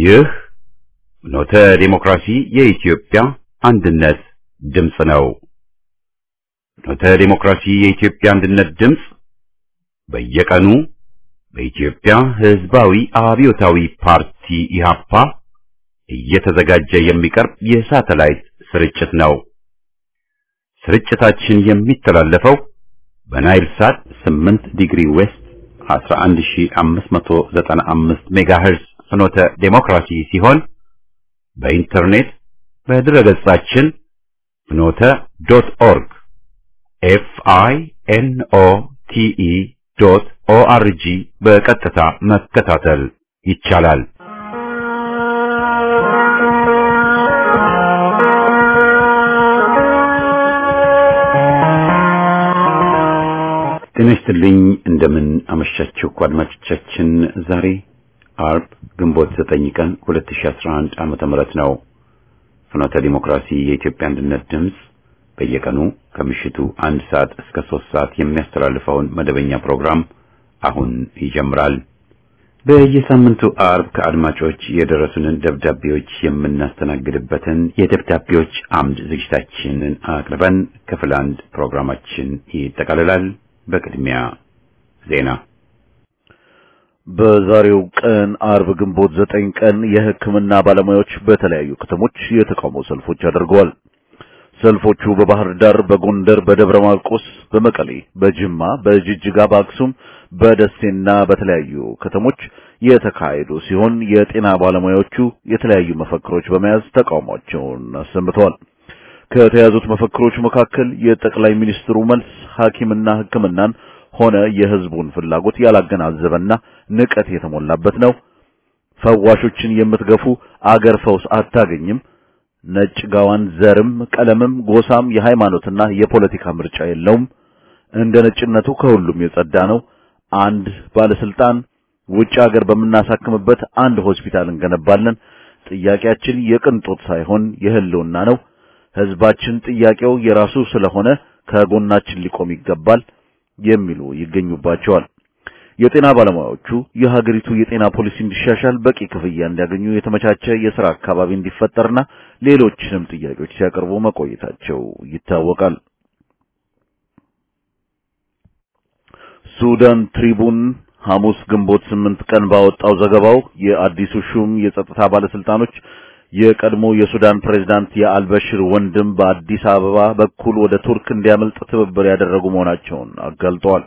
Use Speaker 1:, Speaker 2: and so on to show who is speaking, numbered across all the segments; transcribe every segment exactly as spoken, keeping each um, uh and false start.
Speaker 1: ይህ ፍኖተ ዲሞክራሲ የኢትዮጵያ አንድነት ድምፅ ነው። ፍኖተ ዲሞክራሲ የኢትዮጵያ አንድነት ድምፅ በየቀኑ በኢትዮጵያ ሕዝባዊ አብዮታዊ ፓርቲ ኢህአፓ እየተዘጋጀ የሚቀርብ የሳተላይት ስርጭት ነው። ስርጭታችን የሚተላለፈው በናይል ሳት ስምንት ዲግሪ ዌስት አስራ አንድ ሺህ አምስት መቶ ዘጠና አምስት ሜጋሄርዝ ፍኖተ ዲሞክራሲ ሲሆን በኢንተርኔት በድረገጻችን ፍኖተ ዶት ኦርግ ኤፍ አይ ኤን ኦ ቲ ኢ ዶት ኦ አር ጂ በቀጥታ መከታተል ይቻላል። ጤና ይስጥልኝ። እንደምን አመሻችሁ አድማጮቻችን። ዛሬ አርብ ግንቦት ዘጠኝ ቀን ሁለት ሺህ አስራ አንድ ዓመተ ምህረት ነው። ፍኖተ ዲሞክራሲ የኢትዮጵያ አንድነት ድምፅ በየቀኑ ከምሽቱ አንድ ሰዓት እስከ ሶስት ሰዓት የሚያስተላልፈውን መደበኛ ፕሮግራም አሁን ይጀምራል። በየሳምንቱ አርብ ከአድማጮች የደረሱንን ደብዳቤዎች የምናስተናግድበትን የደብዳቤዎች አምድ ዝግጅታችንን አቅርበን ክፍል አንድ ፕሮግራማችን ይጠቃልላል። በቅድሚያ ዜና።
Speaker 2: በዛሬው ቀን አርብ ግንቦት ዘጠኝ ቀን የሕክምና ባለሙያዎች በተለያዩ ከተሞች የተቃውሞ ሰልፎች አድርገዋል። ሰልፎቹ በባህር ዳር፣ በጎንደር፣ በደብረ ማርቆስ፣ በመቀሌ፣ በጅማ፣ በጅጅጋ፣ በአክሱም፣ በደሴና በተለያዩ ከተሞች የተካሄዱ ሲሆን የጤና ባለሙያዎቹ የተለያዩ መፈክሮች በመያዝ ተቃውሟቸውን አሰምተዋል። ከተያዙት መፈክሮች መካከል የጠቅላይ ሚኒስትሩ መልስ ሐኪምና ሕክምናን ሆነ የህዝቡን ፍላጎት ያላገናዘበና ንቀት የተሞላበት ነው፣ ፈዋሾችን የምትገፉ አገር ፈውስ አታገኝም፣ ነጭ ጋዋን ዘርም ቀለምም ጎሳም የሃይማኖትና የፖለቲካ ምርጫ የለውም፣ እንደ ነጭነቱ ከሁሉም የጸዳ ነው፣ አንድ ባለስልጣን ውጭ ሀገር በመናሳክምበት አንድ ሆስፒታል እንገነባለን፣ ጥያቄያችን የቅንጦት ሳይሆን የህልውና ነው፣ ህዝባችን ጥያቄው የራሱ ስለሆነ ከጎናችን ሊቆም ይገባል የሚሉ ይገኙባቸዋል። የጤና ባለሙያዎቹ የሀገሪቱ የጤና ፖሊሲ እንዲሻሻል፣ በቂ ክፍያ እንዲያገኙ፣ የተመቻቸ የሥራ አካባቢ እንዲፈጠርና ሌሎችንም ጥያቄዎች ሲያቀርቡ መቆየታቸው ይታወቃል። ሱዳን ትሪቡን ሐሙስ ግንቦት ስምንት ቀን ባወጣው ዘገባው የአዲሱ ሹም የጸጥታ ባለስልጣኖች የቀድሞ የሱዳን ፕሬዝዳንት የአልበሽር ወንድም በአዲስ አበባ በኩል ወደ ቱርክ እንዲያመልጥ ትብብር ያደረጉ መሆናቸውን አጋልጠዋል።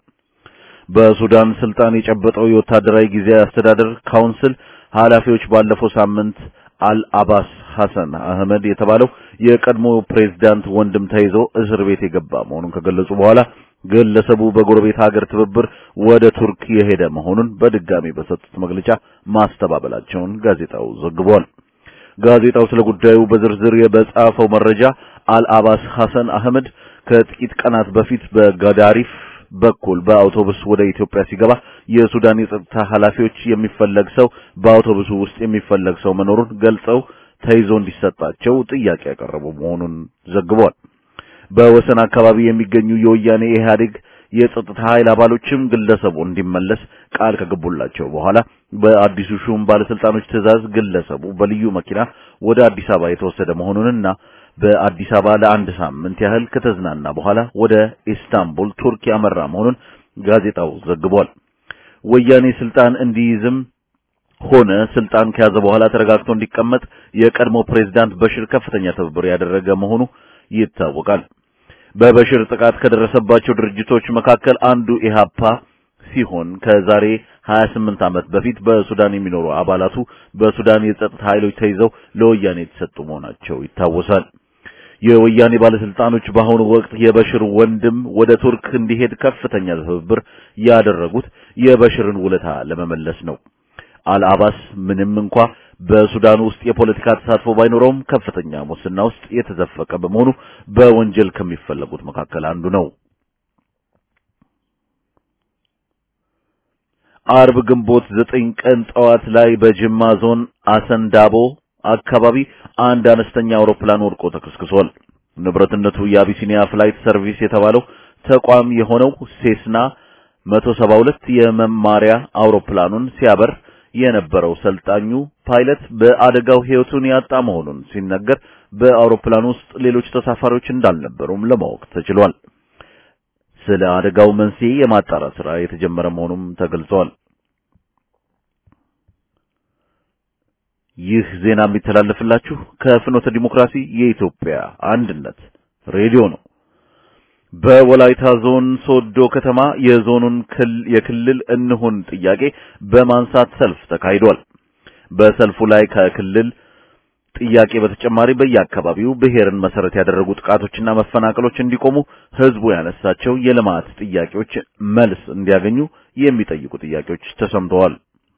Speaker 2: በሱዳን ስልጣን የጨበጠው የወታደራዊ ጊዜያዊ አስተዳደር ካውንስል ኃላፊዎች ባለፈው ሳምንት አልአባስ ሐሰን አህመድ የተባለው የቀድሞ ፕሬዝዳንት ወንድም ተይዞ እስር ቤት የገባ መሆኑን ከገለጹ በኋላ ግለሰቡ በጎረቤት ሀገር ትብብር ወደ ቱርክ የሄደ መሆኑን በድጋሚ በሰጡት መግለጫ ማስተባበላቸውን ጋዜጣው ዘግቧል። ጋዜጣው ስለ ጉዳዩ በዝርዝር የበጻፈው መረጃ አልአባስ ሐሰን አህመድ ከጥቂት ቀናት በፊት በጋዳሪፍ በኩል በአውቶቡስ ወደ ኢትዮጵያ ሲገባ የሱዳን የጸጥታ ኃላፊዎች የሚፈለግ ሰው በአውቶቡሱ ውስጥ የሚፈለግ ሰው መኖሩን ገልጸው ተይዞ እንዲሰጣቸው ጥያቄ ያቀረቡ መሆኑን ዘግቧል። በወሰን አካባቢ የሚገኙ የወያኔ ኢህአዴግ የጸጥታ ኃይል አባሎችም ግለሰቡ እንዲመለስ ቃል ከገቡላቸው በኋላ በአዲሱ ሹም ባለስልጣኖች ትዕዛዝ ግለሰቡ በልዩ መኪና ወደ አዲስ አበባ የተወሰደ መሆኑንና በአዲስ አበባ ለአንድ ሳምንት ያህል ከተዝናና በኋላ ወደ ኢስታንቡል ቱርክ ያመራ መሆኑን ጋዜጣው ዘግቧል። ወያኔ ስልጣን እንዲይዝም ሆነ ስልጣን ከያዘ በኋላ ተረጋግቶ እንዲቀመጥ የቀድሞ ፕሬዝዳንት በሽር ከፍተኛ ትብብር ያደረገ መሆኑ ይታወቃል። በበሽር ጥቃት ከደረሰባቸው ድርጅቶች መካከል አንዱ ኢሃፓ ሲሆን ከዛሬ ሀያ ስምንት ዓመት በፊት በሱዳን የሚኖሩ አባላቱ በሱዳን የጸጥታ ኃይሎች ተይዘው ለወያኔ የተሰጡ መሆናቸው ይታወሳል። የወያኔ ባለስልጣኖች በአሁኑ ወቅት የበሽር ወንድም ወደ ቱርክ እንዲሄድ ከፍተኛ ትብብር ያደረጉት የበሽርን ውለታ ለመመለስ ነው። አልአባስ ምንም እንኳ በሱዳን ውስጥ የፖለቲካ ተሳትፎ ባይኖረውም ከፍተኛ ሙስና ውስጥ የተዘፈቀ በመሆኑ በወንጀል ከሚፈለጉት መካከል አንዱ ነው። አርብ ግንቦት ዘጠኝ ቀን ጠዋት ላይ በጅማ ዞን አሰንዳቦ አካባቢ አንድ አነስተኛ አውሮፕላን ወድቆ ተከስክሷል። ንብረትነቱ የአቢሲኒያ ፍላይት ሰርቪስ የተባለው ተቋም የሆነው ሴስና መቶ ሰባ ሁለት የመማሪያ አውሮፕላኑን ሲያበር የነበረው ሰልጣኙ ፓይለት በአደጋው ሕይወቱን ያጣ መሆኑን ሲነገር በአውሮፕላን ውስጥ ሌሎች ተሳፋሪዎች እንዳልነበሩም ለማወቅ ተችሏል። ስለ አደጋው መንስኤ የማጣራት ሥራ የተጀመረ መሆኑም ተገልጿል። ይህ ዜና የሚተላለፍላችሁ ከፍኖተ ዲሞክራሲ የኢትዮጵያ አንድነት ሬዲዮ ነው። በወላይታ ዞን ሶዶ ከተማ የዞኑን የክልል እንሁን ጥያቄ በማንሳት ሰልፍ ተካሂዷል። በሰልፉ ላይ ከክልል ጥያቄ በተጨማሪ በየአካባቢው ብሔርን መሰረት ያደረጉ ጥቃቶችና መፈናቀሎች እንዲቆሙ ህዝቡ ያነሳቸው የልማት ጥያቄዎች መልስ እንዲያገኙ የሚጠይቁ ጥያቄዎች ተሰምተዋል።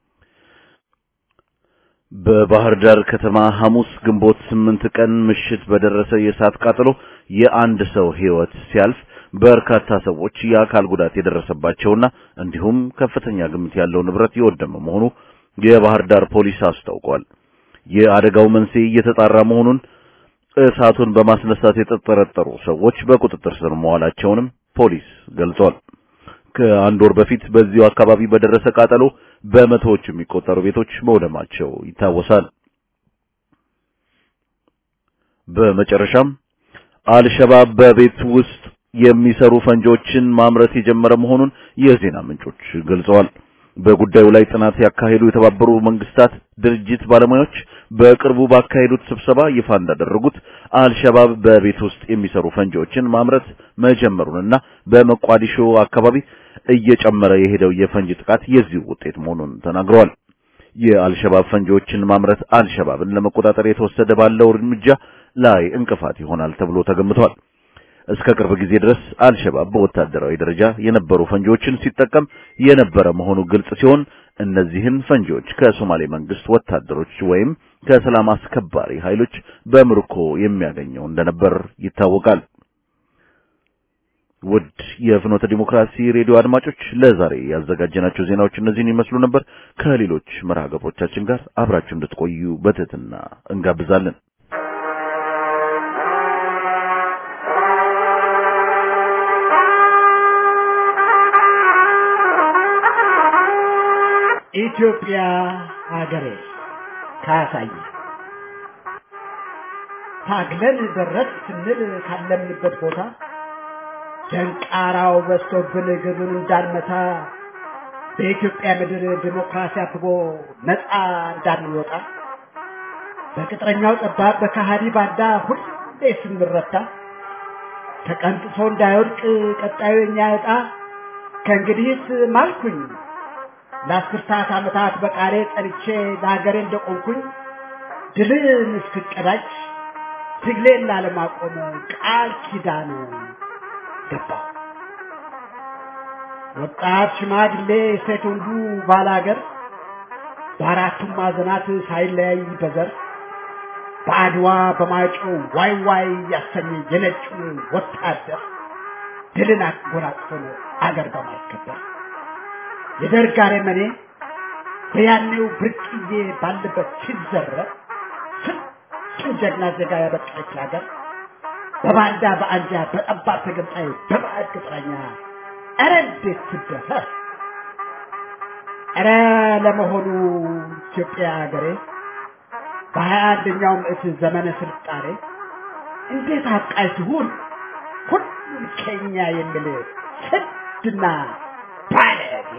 Speaker 2: በባህር ዳር ከተማ ሐሙስ ግንቦት ስምንት ቀን ምሽት በደረሰ የእሳት ቃጠሎ የአንድ ሰው ሕይወት ሲያልፍ በርካታ ሰዎች የአካል ጉዳት የደረሰባቸውና እንዲሁም ከፍተኛ ግምት ያለው ንብረት የወደመ መሆኑ የባህር ዳር ፖሊስ አስታውቋል። የአደጋው መንስኤ እየተጣራ መሆኑን እሳቱን በማስነሳት የተጠረጠሩ ሰዎች በቁጥጥር ስር መዋላቸውንም ፖሊስ ገልጿል። ከአንድ ወር በፊት በዚሁ አካባቢ በደረሰ ቃጠሎ በመቶዎች የሚቆጠሩ ቤቶች መውደማቸው ይታወሳል። በመጨረሻም አልሸባብ በቤት ውስጥ የሚሰሩ ፈንጆችን ማምረት የጀመረ መሆኑን የዜና ምንጮች ገልጸዋል። በጉዳዩ ላይ ጥናት ያካሄዱ የተባበሩ መንግስታት ድርጅት ባለሙያዎች በቅርቡ ባካሄዱት ስብሰባ ይፋ እንዳደረጉት አልሸባብ በቤት ውስጥ የሚሰሩ ፈንጆችን ማምረት መጀመሩንና በመቋዲሾ አካባቢ እየጨመረ የሄደው የፈንጅ ጥቃት የዚህ ውጤት መሆኑን ተናግረዋል። የአልሸባብ ፈንጆችን ማምረት አልሸባብን ለመቆጣጠር የተወሰደ ባለው እርምጃ ላይ እንቅፋት ይሆናል ተብሎ ተገምቷል። እስከ ቅርብ ጊዜ ድረስ አልሸባብ በወታደራዊ ደረጃ የነበሩ ፈንጆችን ሲጠቀም የነበረ መሆኑ ግልጽ ሲሆን እነዚህን ፈንጆች ከሶማሌ መንግስት ወታደሮች ወይም ከሰላም አስከባሪ ኃይሎች በምርኮ የሚያገኘው እንደነበር ይታወቃል። ውድ የፍኖተ ዲሞክራሲ ሬዲዮ አድማጮች ለዛሬ ያዘጋጀናቸው ዜናዎች እነዚህን ይመስሉ ነበር። ከሌሎች መርሃ ግብሮቻችን ጋር አብራችሁ እንድትቆዩ በትህትና እንጋብዛለን።
Speaker 3: ኢትዮጵያ ሀገሬ ካሳይ ታግለን ደረስ ስንል ካለምንበት ቦታ ደንቃራው በስተብን ግብን እንዳንመታ በኢትዮጵያ ምድር ዲሞክራሲ አብቦ ነፃ እንዳንወጣ በቅጥረኛው ጠባብ በካሃዲ ባንዳ ሁሌ ስንረታ ተቀንጥሶ እንዳይወድቅ ቀጣዩ የኛ ዕጣ ከእንግዲህስ ማልኩኝ ለአስርታት ዓመታት በቃሌ ጸንቼ ለሀገሬ እንደቆምኩኝ ድልን እስክቀዳጅ ትግሌን ላለማቆም ቃል ኪዳን ገባሁ። ወጣት ሽማግሌ ሴት ወንዱ ባላገር በአራቱም ማዕዘናት ሳይለያይ በዘር በአድዋ በማይጨው ዋይ ዋይ ያሰኘ የነጩ ወታደር ድልን አጎናጽፎን አገር በማስከበር የደርጋሬ መኔ በያኔው ብርቅዬ ባለበት ሲዘረፍ ስንቱን ጀግና ዜጋ ያበቃች ሀገር በባንዳ በአንጃ በጠባብ ተገንጣይ በባዕድ ቅጥረኛ ኧረ እንዴት ትደፈር! ኧረ ለመሆኑ ኢትዮጵያ ሀገሬ በሀያ አንደኛው ምዕት ዘመነ ስልጣኔ እንዴት አብቃይ ትሁን ሁሉን ከኛ የሚል ስድና ባለጌ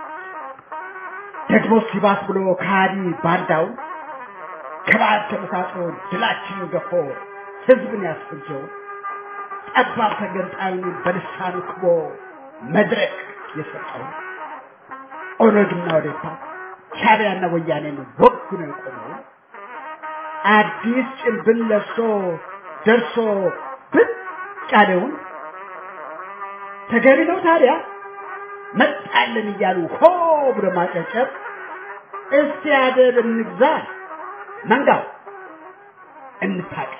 Speaker 3: ደግሞ ሲባስ ብሎ ካዲ ባንዳው ከባድ ተመሳጥሮ ድላችንን ገፎ ህዝብን ያስፈጀው ጠባብ ተገንጣዩን በልሳኑ ክቦ መድረክ የሰጠው ኦነግና ኦዴፓ ሻዕቢያና ወያኔን ወጉ ነው የቆመው አዲስ ጭንብል ለብሶ ደርሶ ብቅ ያለውን ተገቢ ነው ታዲያ መጣልን እያሉ ሆ ብሎ ማጨብጨብ እስቲ አደብ እንግዛ መንጋው እንታቅ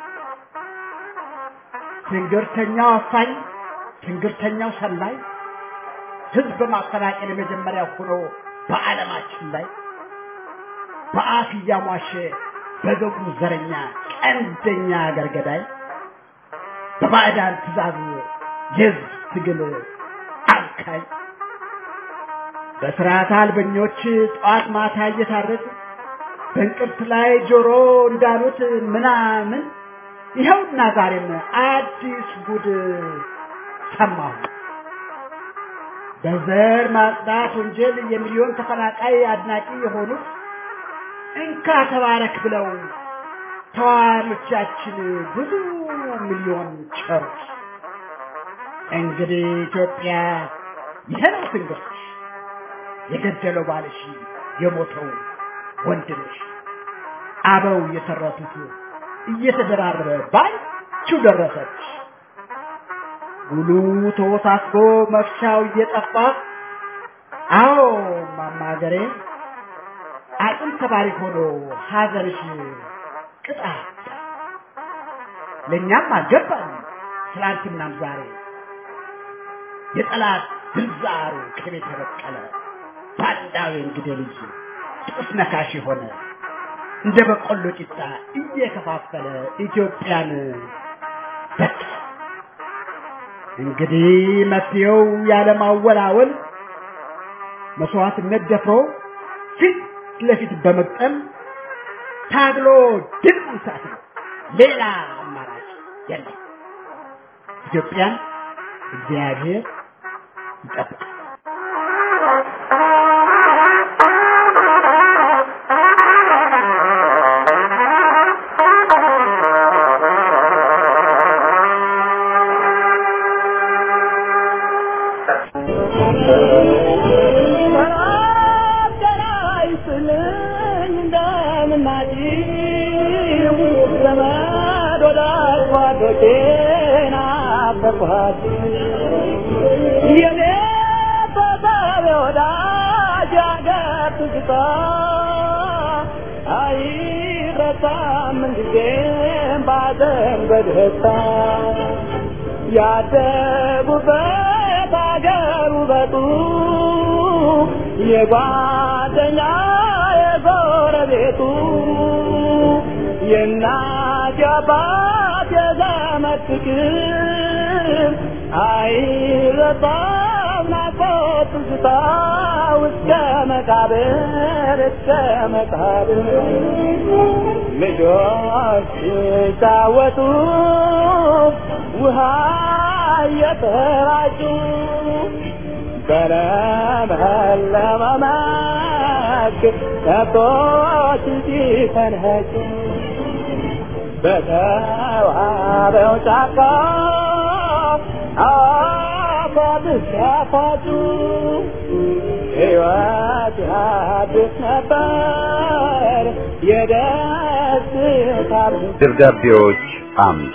Speaker 3: ትንግርተኛው አፋኝ ትንግርተኛው ሰላይ ህዝብ በማፈናቀል የመጀመሪያ ሆኖ በዓለማችን ላይ በአፍ እያሟሸ በገቡ ዘረኛ ቀንደኛ አገር ገዳይ በባዕዳን ትእዛዝ የህዝብ ትግል አካይ በስርዓት አልበኞች ጧት ማታ እየታረዱ በእንቅርት ላይ ጆሮ እንዳሉት ምናምን ይኸውና ዛሬም አዲስ ጉድ ሰማሁ። በዘር ማጽዳት ወንጀል የሚሊዮን ተፈናቃይ አድናቂ የሆኑት እንካ ተባረክ ብለው ተዋሪዎቻችን ብዙ ሚሊዮን ቸሩት። እንግዲህ ኢትዮጵያ ይሄነው ትንግርትሽ፣ የገደለው ባልሽ፣ የሞተው ወንድምሽ፣ አበው የተረቱት እየተደራረበ ባንቺው ደረሰች። ጉሉ ተወሳስቦ መፍቻው እየጠፋ አዎ ማማገሬ አጥም ተባሪ ሆኖ ሀዘንሽ ቅጣት ለኛም አልገባን ትላንትናም ዛሬ የጠላት ግንዛሩ ከቤት ተበቀለ ባንዳው እንግዲህ ልጅ ጥስ ነካሽ ሆነ እንደ በቆሎ ቂጣ እየከፋፈለ ኢትዮጵያን በቃ። እንግዲህ መፍትሄው ያለማወላወል መስዋዕትነት ደፍሮ ፊት ለፊት በመቅጠም ታግሎ ድል መንሳት ነው። ሌላ አማራጭ የለም። ኢትዮጵያን እግዚአብሔር ይጠብቃል።
Speaker 4: ያደጉበት አገሩ በጡ የጓደኛ የጎረቤቱ የእናት የአባት የዘመድ ፍቅር አይረሳም ናፍቆት ትዝታ እስከ መቃብር እስከ መቃብር ልጆች ሲጫወቱ ውሃ እየተራጩ በለመለመ መስክ ከብቶች ሲፈንጩ በተዋበው ጫካ አፏብስ ያፏጩ ሕይወት አዲስ ነበር የደስታ
Speaker 1: ደብዳቤዎች አምድ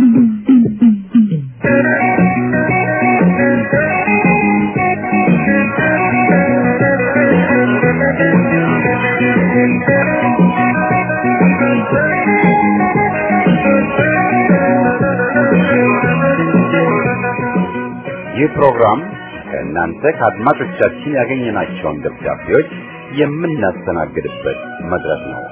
Speaker 1: ይህ ፕሮግራም ከእናንተ ከአድማጮቻችን ያገኘናቸውን ደብዳቤዎች የምናስተናግድበት መድረክ ነው።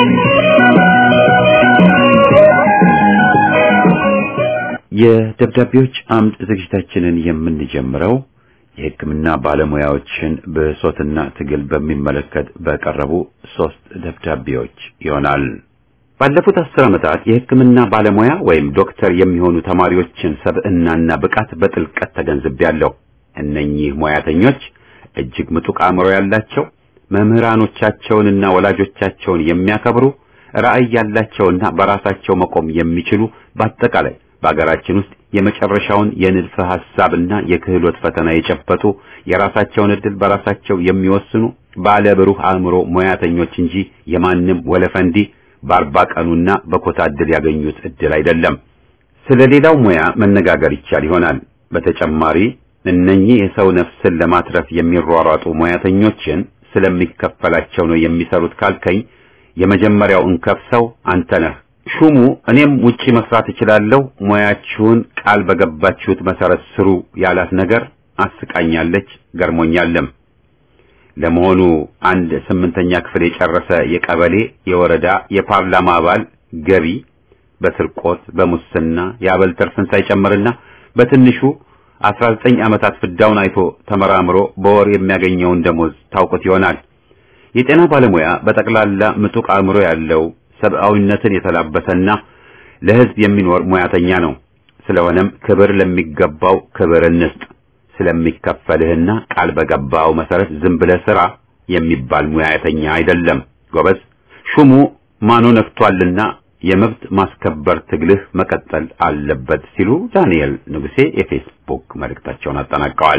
Speaker 1: የደብዳቤዎች አምድ ዝግጅታችንን የምንጀምረው የሕክምና ባለሙያዎችን ብሶትና ትግል በሚመለከት በቀረቡ ሶስት ደብዳቤዎች ይሆናል። ባለፉት አስር ዓመታት የሕክምና ባለሙያ ወይም ዶክተር የሚሆኑ ተማሪዎችን ሰብዕናና ብቃት በጥልቀት ተገንዝቤያለሁ። እነኚህ ሙያተኞች እጅግ ምጡቅ አእምሮ ያላቸው፣ መምህራኖቻቸውንና ወላጆቻቸውን የሚያከብሩ፣ ራዕይ ያላቸውና በራሳቸው መቆም የሚችሉ፣ በአጠቃላይ በአገራችን ውስጥ የመጨረሻውን የንድፈ ሐሳብና የክህሎት ፈተና የጨበጡ፣ የራሳቸውን ዕድል በራሳቸው የሚወስኑ ባለ ብሩህ አእምሮ ሙያተኞች እንጂ የማንም ወለፈንዲ በአርባ ቀኑና በኮታ ዕድል ያገኙት ዕድል አይደለም። ስለሌላው ሙያ መነጋገር ይቻል ይሆናል። በተጨማሪ እነኚህ የሰው ነፍስን ለማትረፍ የሚሯሯጡ ሙያተኞችን ስለሚከፈላቸው ነው የሚሰሩት ካልከኝ የመጀመሪያው እንከፍሰው አንተ ነህ። ሹሙ እኔም ውጪ መስራት እችላለሁ፣ ሙያችሁን ቃል በገባችሁት መሰረት ስሩ ያላት ነገር አስቃኛለች፣ ገርሞኛልም። ለመሆኑ አንድ ስምንተኛ ክፍል የጨረሰ የቀበሌ የወረዳ የፓርላማ አባል ገቢ በስርቆት በሙስና የአበል ተርፍን ሳይጨምርና በትንሹ አስራ ዘጠኝ ዓመታት ፍዳውን አይቶ ተመራምሮ በወር የሚያገኘውን ደሞዝ ታውቁት ይሆናል። የጤና ባለሙያ በጠቅላላ ምጡቅ አእምሮ ያለው ሰብአዊነትን የተላበሰና ለሕዝብ የሚኖር ሙያተኛ ነው። ስለሆነም ክብር ለሚገባው ክብር እንስጥ። ስለሚከፈልህና ቃል በገባው መሰረት ዝም ብለህ ስራ የሚባል ሙያተኛ አይደለም ጎበዝ። ሹሙ ማኖ ነክቷልና የመብት ማስከበር ትግልህ መቀጠል አለበት ሲሉ ዳንኤል ንጉሴ የፌስቡክ መልእክታቸውን አጠናቀዋል።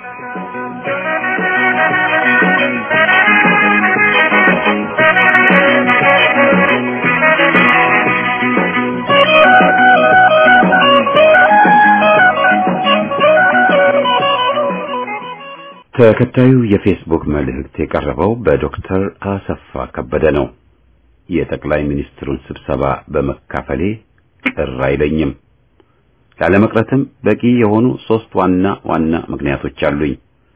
Speaker 1: ተከታዩ የፌስቡክ መልእክት የቀረበው በዶክተር አሰፋ ከበደ ነው። የጠቅላይ ሚኒስትሩን ስብሰባ በመካፈሌ ቅር አይለኝም። ላለመቅረትም በቂ የሆኑ ሶስት ዋና ዋና ምክንያቶች አሉኝ።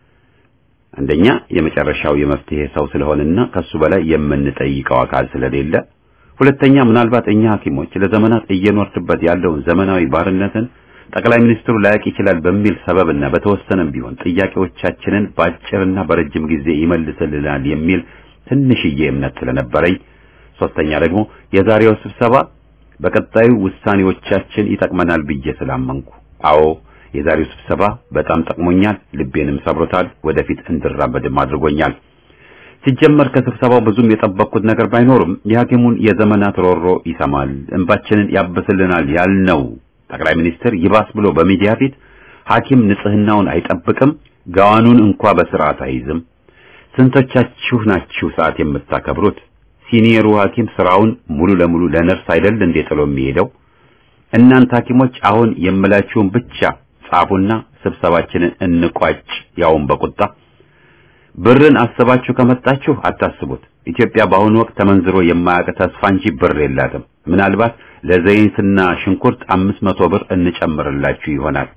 Speaker 1: አንደኛ የመጨረሻው የመፍትሄ ሰው ስለሆነና ከሱ በላይ የምንጠይቀው አካል ስለሌለ፣ ሁለተኛ ምናልባት እኛ ሐኪሞች ለዘመናት እየኖርንበት ያለውን ዘመናዊ ባርነትን ጠቅላይ ሚኒስትሩ ላያቅ ይችላል በሚል ሰበብና በተወሰነም ቢሆን ጥያቄዎቻችንን ባጭርና በረጅም ጊዜ ይመልስልናል የሚል ትንሽዬ እምነት ስለነበረኝ፣ ሶስተኛ ደግሞ የዛሬው ስብሰባ በቀጣዩ ውሳኔዎቻችን ይጠቅመናል ብዬ ስላመንኩ። አዎ የዛሬው ስብሰባ በጣም ጠቅሞኛል፣ ልቤንም ሰብሮታል፣ ወደፊት እንድራመድም አድርጎኛል። ሲጀመር ከስብሰባው ብዙም የጠበቅኩት ነገር ባይኖርም የሐኪሙን የዘመናት ሮሮ ይሰማል፣ እንባችንን ያብስልናል ያልነው ጠቅላይ ሚኒስትር ይባስ ብሎ በሚዲያ ፊት ሐኪም ንጽህናውን አይጠብቅም፣ ጋዋኑን እንኳን በስርዓት አይይዝም። ስንቶቻችሁ ናችሁ ሰዓት የምታከብሩት? ሲኒየሩ ሐኪም ስራውን ሙሉ ለሙሉ ለነርስ አይደል እንዴ ጥሎ የሚሄደው? እናንተ ሐኪሞች አሁን የምላችሁን ብቻ ጻፉና ስብሰባችንን እንቋጭ፣ ያውን በቁጣ። ብርን አስባችሁ ከመጣችሁ አታስቡት። ኢትዮጵያ በአሁኑ ወቅት ተመንዝሮ የማያውቅ ተስፋ እንጂ ብር የላትም። ምናልባት ለዘይትና ሽንኩርት አምስት መቶ ብር እንጨምርላችሁ ይሆናል።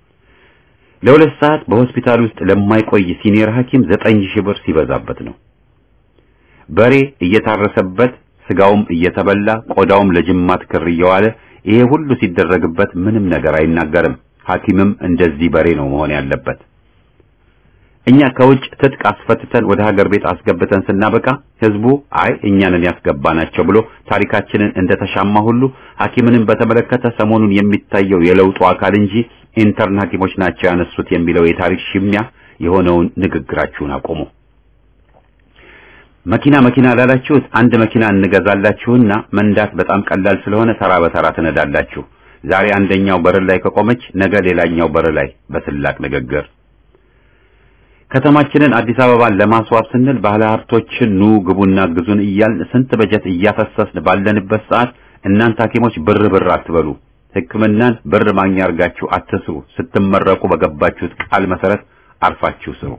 Speaker 1: ለሁለት ሰዓት በሆስፒታል ውስጥ ለማይቆይ ሲኒየር ሐኪም ዘጠኝ ሺህ ብር ሲበዛበት ነው። በሬ እየታረሰበት ስጋውም እየተበላ ቆዳውም ለጅማት ክር እየዋለ ይሄ ሁሉ ሲደረግበት ምንም ነገር አይናገርም። ሐኪምም እንደዚህ በሬ ነው መሆን ያለበት። እኛ ከውጭ ትጥቅ አስፈትተን ወደ ሀገር ቤት አስገብተን ስናበቃ ህዝቡ አይ እኛንን ያስገባናቸው ብሎ ታሪካችንን እንደተሻማ ሁሉ ሐኪምንም በተመለከተ ሰሞኑን የሚታየው የለውጡ አካል እንጂ ኢንተርን ሐኪሞች ናቸው ያነሱት የሚለው የታሪክ ሽሚያ የሆነውን ንግግራችሁን አቆሙ። መኪና መኪና ላላችሁት አንድ መኪና እንገዛላችሁና መንዳት በጣም ቀላል ስለሆነ ተራ በተራ ትነዳላችሁ። ዛሬ አንደኛው በር ላይ ከቆመች ነገ ሌላኛው በር ላይ በስላቅ ንግግር። ከተማችንን አዲስ አበባን ለማስዋብ ስንል ባለ ሀብቶችን ኑ ግቡና ግዙን እያልን ስንት በጀት እያፈሰስን ባለንበት ሰዓት እናንተ ሐኪሞች ብር ብር አትበሉ። ሕክምናን ብር ማግኛ አርጋችሁ አትስሩ። ስትመረቁ በገባችሁት ቃል መሰረት አርፋችሁ ስሩ።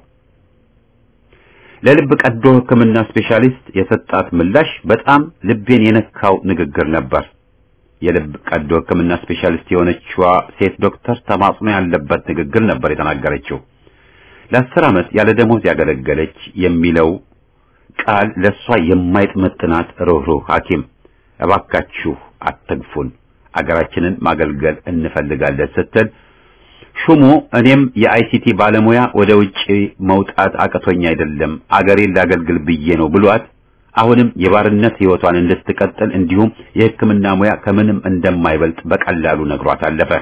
Speaker 1: ለልብ ቀዶ ሕክምና ስፔሻሊስት የሰጣት ምላሽ በጣም ልቤን የነካው ንግግር ነበር። የልብ ቀዶ ሕክምና ስፔሻሊስት የሆነችዋ ሴት ዶክተር ተማጽኖ ያለበት ንግግር ነበር የተናገረችው። ለአስር ዓመት ያለ ደሞዝ ያገለገለች የሚለው ቃል ለሷ የማይጥመጥናት ሩህሩህ ሐኪም እባካችሁ አትግፉን፣ አገራችንን ማገልገል እንፈልጋለን ስትል ሹሙ እኔም የአይሲቲ ባለሙያ ወደ ውጪ መውጣት አቅቶኝ አይደለም አገሬን ላገልግል ብዬ ነው ብሏት አሁንም የባርነት ህይወቷን እንድትቀጥል እንዲሁም የሕክምና ሙያ ከምንም እንደማይበልጥ በቀላሉ ነግሯት አለፈ።